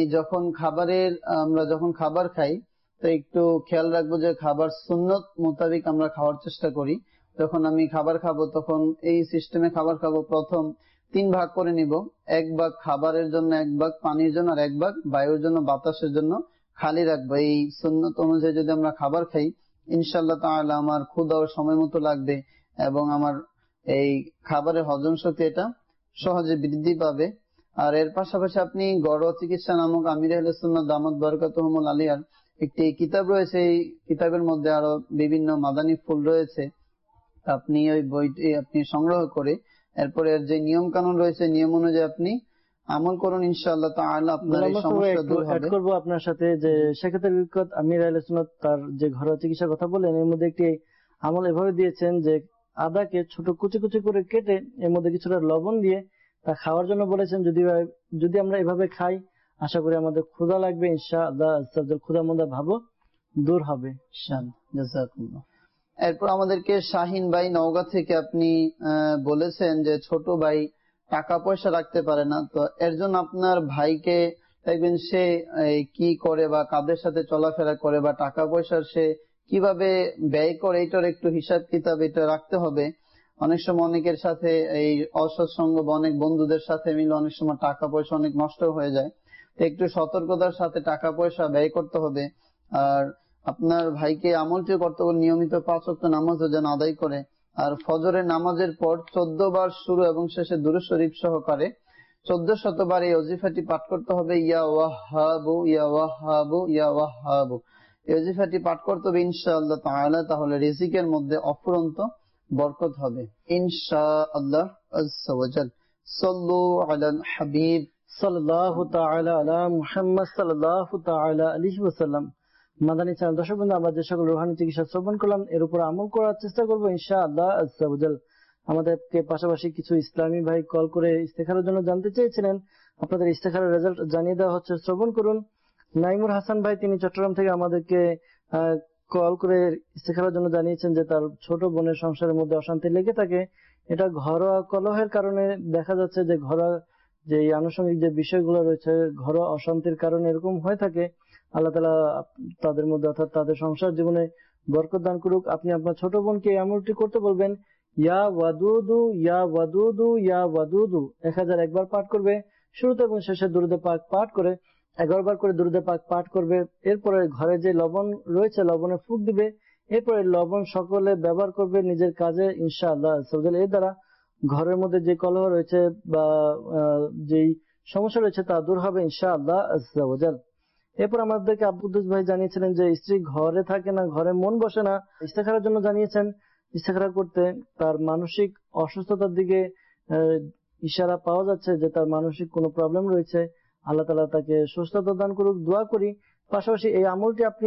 S6: আমরা যখন খাবার খাই তো একটু খেয়াল রাখবো যে খাবার সুন্নত মোতাবেক আমরা খাওয়ার চেষ্টা করি। যখন আমি খাবার খাবো তখন এই সিস্টেমে খাবার খাবো, প্রথম 3 ভাগ করে নিব। 1 ভাগ খাবারের জন্য, 1 ভাগ পানির জন্য, আর 1 ভাগ বায়ুর জন্য, বাতাসের জন্য খালি রাখবো। এই সুন্নত অনুযায়ী যদি আমরা খাবার খাই ইনশাআল্লাহ তাআলা আমার ক্ষুধাও সময় মতো লাগবে এবং আমার এই খাবারের হজম শক্তি এটা সহজে বৃদ্ধি পাবে। আর এর পাশাপাশি আপনি ঘরোয়া চিকিৎসা নামক আমির আহলে সুন্নাত দামাত বারাকাতুহুমুল আলিয়ার একটি কিতাব রয়েছে। এই কিতাবের মধ্যে আরো বিভিন্ন মাদানী ফুল রয়েছে। আপনি ওই বইটি আপনি সংগ্রহ করে এরপরে এর যে নিয়ম কানুন রয়েছে নিয়ম অনুযায়ী আপনি আমল করুন। ইনশাআল্লাহ তাআলা আপনার এই সমস্যা দূর হবে।
S2: অ্যাড করব আপনার সাথে যে শেখাতের বিকত আমির আহলে সুন্নাত তার যে ঘরোয়া চিকিৎসার কথা বলেন এর মধ্যে একটি আমল এভাবে দিয়েছেন যে আদাকে ছোট কুচি কুচি করে কেটে এর মধ্যে কিছুটা লবণ দিয়ে তা খাওয়ার জন্য বলেছেন। যদি আমরা এভাবে খাই আশা করি আমাদের ক্ষুধা লাগবে ইনশাআল্লাহ, ক্ষুধার মধ্যে ভাবও দূর হবে।
S6: জাযাকুল্লাহ। এরপর আমাদেরকে শাহিন ভাই নওগাঁ থেকে আপনি বলেছেন যে ছোট ভাই টাকা পয়সা রাখতে পারে না। তো এর জন্য আপনার ভাইকে দেখবেন সে কি করে বা কাদের সাথে চলাফেরা করে বা টাকা পয়সার সে কিভাবে ব্যয় করে এটার একটু হিসাব কিতাব এটা রাখতে হবে। অনেক সময় অনেকের সাথে এই অসৎসঙ্গ বা অনেক বন্ধুদের সাথে মিলে অনেক সময় টাকা পয়সা অনেক নষ্ট হয়ে যায়। তো একটু সতর্কতার সাথে টাকা পয়সা ব্যয় করতে হবে। আর আপনার ভাইকে আমলটি করতে হবে নিয়মিত 5 ওয়াক্ত নামাজও যেন আদায় করে। আর ফজরের নামাজের পর 14 বার শুরু এবং শেষে দুরূদ শরীফ সহকারে 1400 বার এই ওজিফাটি পাঠ করতে হবে। ইয়া ওয়াহ্হাবু ইয়া ওয়াহ্হাবু ইয়া ওয়াহ্হাবু এই ওজিফাটি পাঠ করতে হবে ইনশাআল্লাহ তাআলা। তাহলে রিজিকের মধ্যে অফুরন্ত বরকত হবে ইনশাআল্লাহ আযজা ওয়া জাল। সাল্লু আলাল হাবিব
S2: সাল্লাল্লাহু তাআলা আলা মুহাম্মদ সাল্লাল্লাহু তাআলা আলাইহি ওয়াসাল্লাম। মাদানী চ্যানেল দর্শক বন্ধু, আমরা যে সকল রুহানি চিকিৎসা শ্রবণ করলাম এর উপর আমল করার চেষ্টা করবো ইনশাআল্লাহ আযজা ওয়া জাল। আমাদেরকে পাশাপাশি কিছু ইসলামী ভাই কল করে ইস্তেখারের জন্য জানতে চেয়েছিলেন, আপনাদের ইস্তেখারের রেজাল্ট জানিয়ে দেওয়া হচ্ছে, শ্রবণ করুন। নাইমুর হাসান ভাই, তিনি চট্টগ্রাম থেকে আমাদেরকে কল করে ইস্তেখারের জন্য জানিয়েছেন যে তার ছোট বোনের সংসারের মধ্যে অশান্তি লেগে থাকে। এটা ঘরোয়া কলহের কারণে দেখা যাচ্ছে যে ঘরোয়া যে আনুষঙ্গিক যে বিষয়গুলো রয়েছে ঘরোয়া অশান্তির কারণে এরকম হয়ে থাকে। আল্লাহ তাআলা তাদের মধ্যে অর্থাৎ তাদের সংসার জীবনে বরকত দান করুক। আপনি আপনার ছোট বোনকে এই আমলটি করতে বলবেন, ইয়া ওয়াদুদু ইয়া ওয়াদুদু ইয়া ওয়াদুদু 1001 বার পাঠ করবে। শুরুতে এবং শেষে দুরূদে পাক পাঠ করে 11 বার করে দুরূদে পাক পাঠ করবে। এরপরে ঘরে যে লবণ রয়েছে লবণে ফুঁক দিবে। এরপরে লবণ সকলে ব্যবহার করবে নিজের কাজে ইনশাআল্লাহ। এর দ্বারা ঘরের মধ্যে যে কলহ রয়েছে বা যেই সমস্যা রয়েছে তা দূর হবে ইনশাআল্লাহ আযজা ওয়া জাল। এরপর আমাদেরকে আব্দুল ভাই জানিয়েছিলেন যে স্ত্রী ঘরে থাকে না, ঘরে মন বসে না, ইস্তেখারার জন্য জানিয়েছেন। ইস্তেখারা করতে তার মানসিক অসুস্থতার দিকে ইশারা পাওয়া যাচ্ছে যে তার মানসিক কোনো প্রবলেম রয়েছে। আল্লাহ তাআলা তাকে সুস্থতা দান করুক, দোয়া করি। পাশাপাশি এই আমলটি আপনি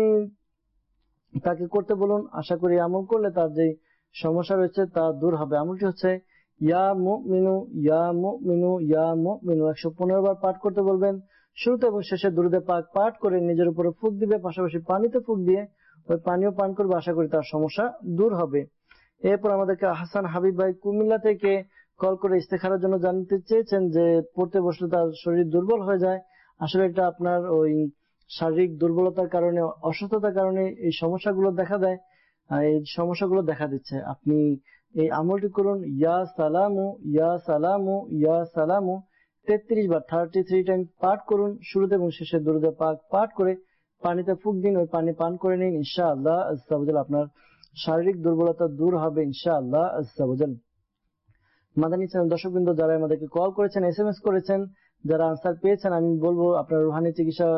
S2: তাকে করতে বলুন, আশা করি আমল করলে তার যে সমস্যা রয়েছে তা দূর হবে। আমলটি হচ্ছে ইয়া মুমিনু ইয়া মুমিনু ইয়া মুমিনু 115 বার পাঠ করতে বলবেন। শুরুতে এবং শেষে দুরূদে পাক পাঠ করে নিজের উপরে ফুঁক দিবে, পাশাপাশি পানিতে ফুঁক দিয়ে ওই পানিও পান করবে। আশা করি তার সমস্যা দূর হবে। এরপর আমাদেরকে হাসান হাবিব ভাই কুমিল্লা থেকে কল করে ইস্তেখারার জন্য জানতে চেয়েছেন যে পড়তে বসলে তার শরীর দুর্বল হয়ে যায়। আসলে এটা আপনার ওই শারীরিক দুর্বলতার কারণে, অসুস্থতার কারণে এই সমস্যাগুলো দেখা দেয়। এই সমস্যাগুলো দেখা দিচ্ছে। আপনি এই আমলটি করুন, ইয়া সালামু ইয়া সালামু ইয়া সালামু 33 বার 33 টাইম পাঠ করুন। শুরুতে এবং শেষে দুরূদে পাক পাঠ করে পানিতে ফুঁক দিন, ওই পানি পান করে নিন ইনশাআল্লাহ আযজা ওয়া জাল। আপনার শারীরিক দুর্বলতা দূর হবে ইনশাআল্লাহ আযজা ওয়া জাল। মাদানী চ্যানেল দর্শকবৃন্দ, যারা আমাদেরকে কল করেছেন, SMS করেছেন, যারা আনসার পেয়েছেন, আমি বলবো আপনার রুহানি চিকিৎসা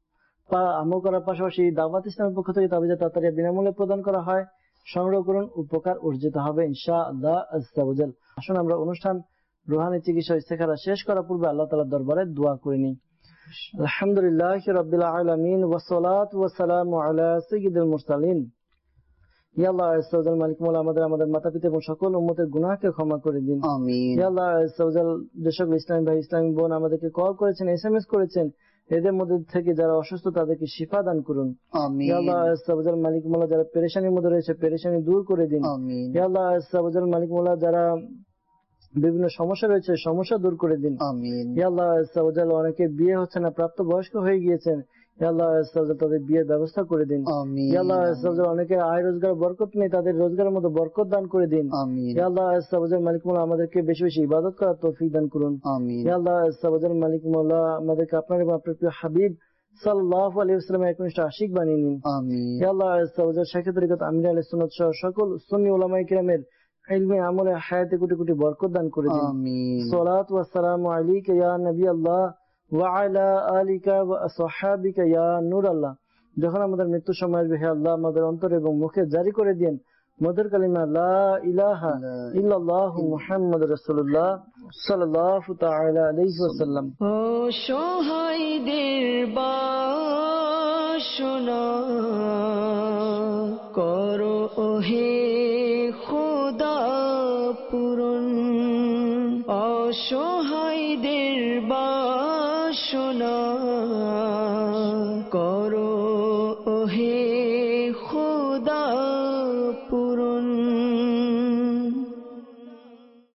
S2: আমল করার পাশাপাশি দাওয়াত ইসলামের পক্ষ থেকে তাবিজ তাড়াতাড়ি বিনামূল্যে প্রদান করা হয়। সংগ্রহ করুন, উপকার অর্জিত হবে ইনশাআল্লাহ আযজা ওয়া জাল। আসুন আমরা অনুষ্ঠান রুহানি চিকিৎসা ইস্তেখারা শেষ করার পূর্বে আল্লাহ তাআলার দরবারে দোয়া করে নিই। আলহামদুলিল্লাহি রাব্বিল আলামিন ওয়াস সালাতু ওয়াস সালামু আলা সাইয়্যিদিল মুরসালিন। ইয়া আল্লাহ আযজা ওয়া জাল, মালিক মওলা আমাদের মাতা-পিতা এবং সকল উম্মতের গুনাহকে ক্ষমা করে দিন।
S6: আমিন।
S2: ইয়া আল্লাহ আযজা ওয়া জাল, যে সকল ইসলামী ভাই ইসলামী বোন আমাদেরকে কল করেছেন, SMS করেছেন, এদের মধ্যে থেকে যারা অসুস্থ তাদেরকে শিফা দান করুন।
S6: আমিন।
S2: ইয়া আল্লাহ আযজা ওয়া জাল, মালিক মওলা যারা পেরেশানির মধ্যে রয়েছে পেরেশানি দূর করে দিন।
S6: আমিন।
S2: ইয়া আল্লাহ আযজা ওয়া জাল, মালিক মওলা যারা বিভিন্ন সমস্যা রয়েছে সমস্যা দূর করে দিন।
S6: আমিন।
S2: ইয়া আল্লাহ আযজা ওয়া জাল, অনেকে বিয়ে হচ্ছে না, প্রাপ্ত বয়স্ক হয়ে গিয়েছেন, ইয়া আল্লাহ আযজা ওয়া জাল তাদের বিয়ের ব্যবস্থা করে দিন।
S6: আমিন।
S2: ইয়া আল্লাহ আযজা ওয়া জাল, অনেকে আয় রোজগার বরকত নেই, তাদের রোজগারের মধ্যে বরকত দান করে দিন।
S6: আমিন।
S2: ইয়া আল্লাহ আযজা ওয়া জাল, মালিক মওলা আমাদেরকে বেশি বেশি ইবাদত করার তৌফিক দান করুন।
S6: আমিন।
S2: ইয়া আল্লাহ আযজা ওয়া জাল, মালিক মওলা আমাদেরকে আপনার এবং আপনার প্রিয় হাবিব সাল্লাল্লাহু আলাইহি ওয়াসাল্লামের একনিষ্ঠ আশিক বানিয়ে নিন।
S6: আমিন।
S2: ইয়া আল্লাহ আযজা ওয়া জাল, শাইখে তরিকত আমির আহলে সুন্নাত সহ সকল সুন্নি উলামায়ে কিরামের ইলমে আমলে হায়াতে কোটি কোটি বরকত দান করে দিন।
S6: আমিন।
S2: সালাতু ওয়াস সালামু আলাইকা ইয়া নবী আল্লাহ ওয়া আলা আলিকা ওয়া আসহাবিকা ইয়া নূর আল্লাহ। যখন আমাদের মৃত্যু সময় আসবে, হে আল্লাহ আমাদের অন্তর এবং মুখে জারি করে দিন মধুর কালিমা লা ইলাহা ইল্লাল্লাহু মুহাম্মাদুর রাসূলুল্লাহ সাল্লাল্লাহু তাআলা আলাইহি ওয়াসাল্লাম।
S1: অসহায়দের বাসনা করো ওহে খোদা পূরণ। অসহায়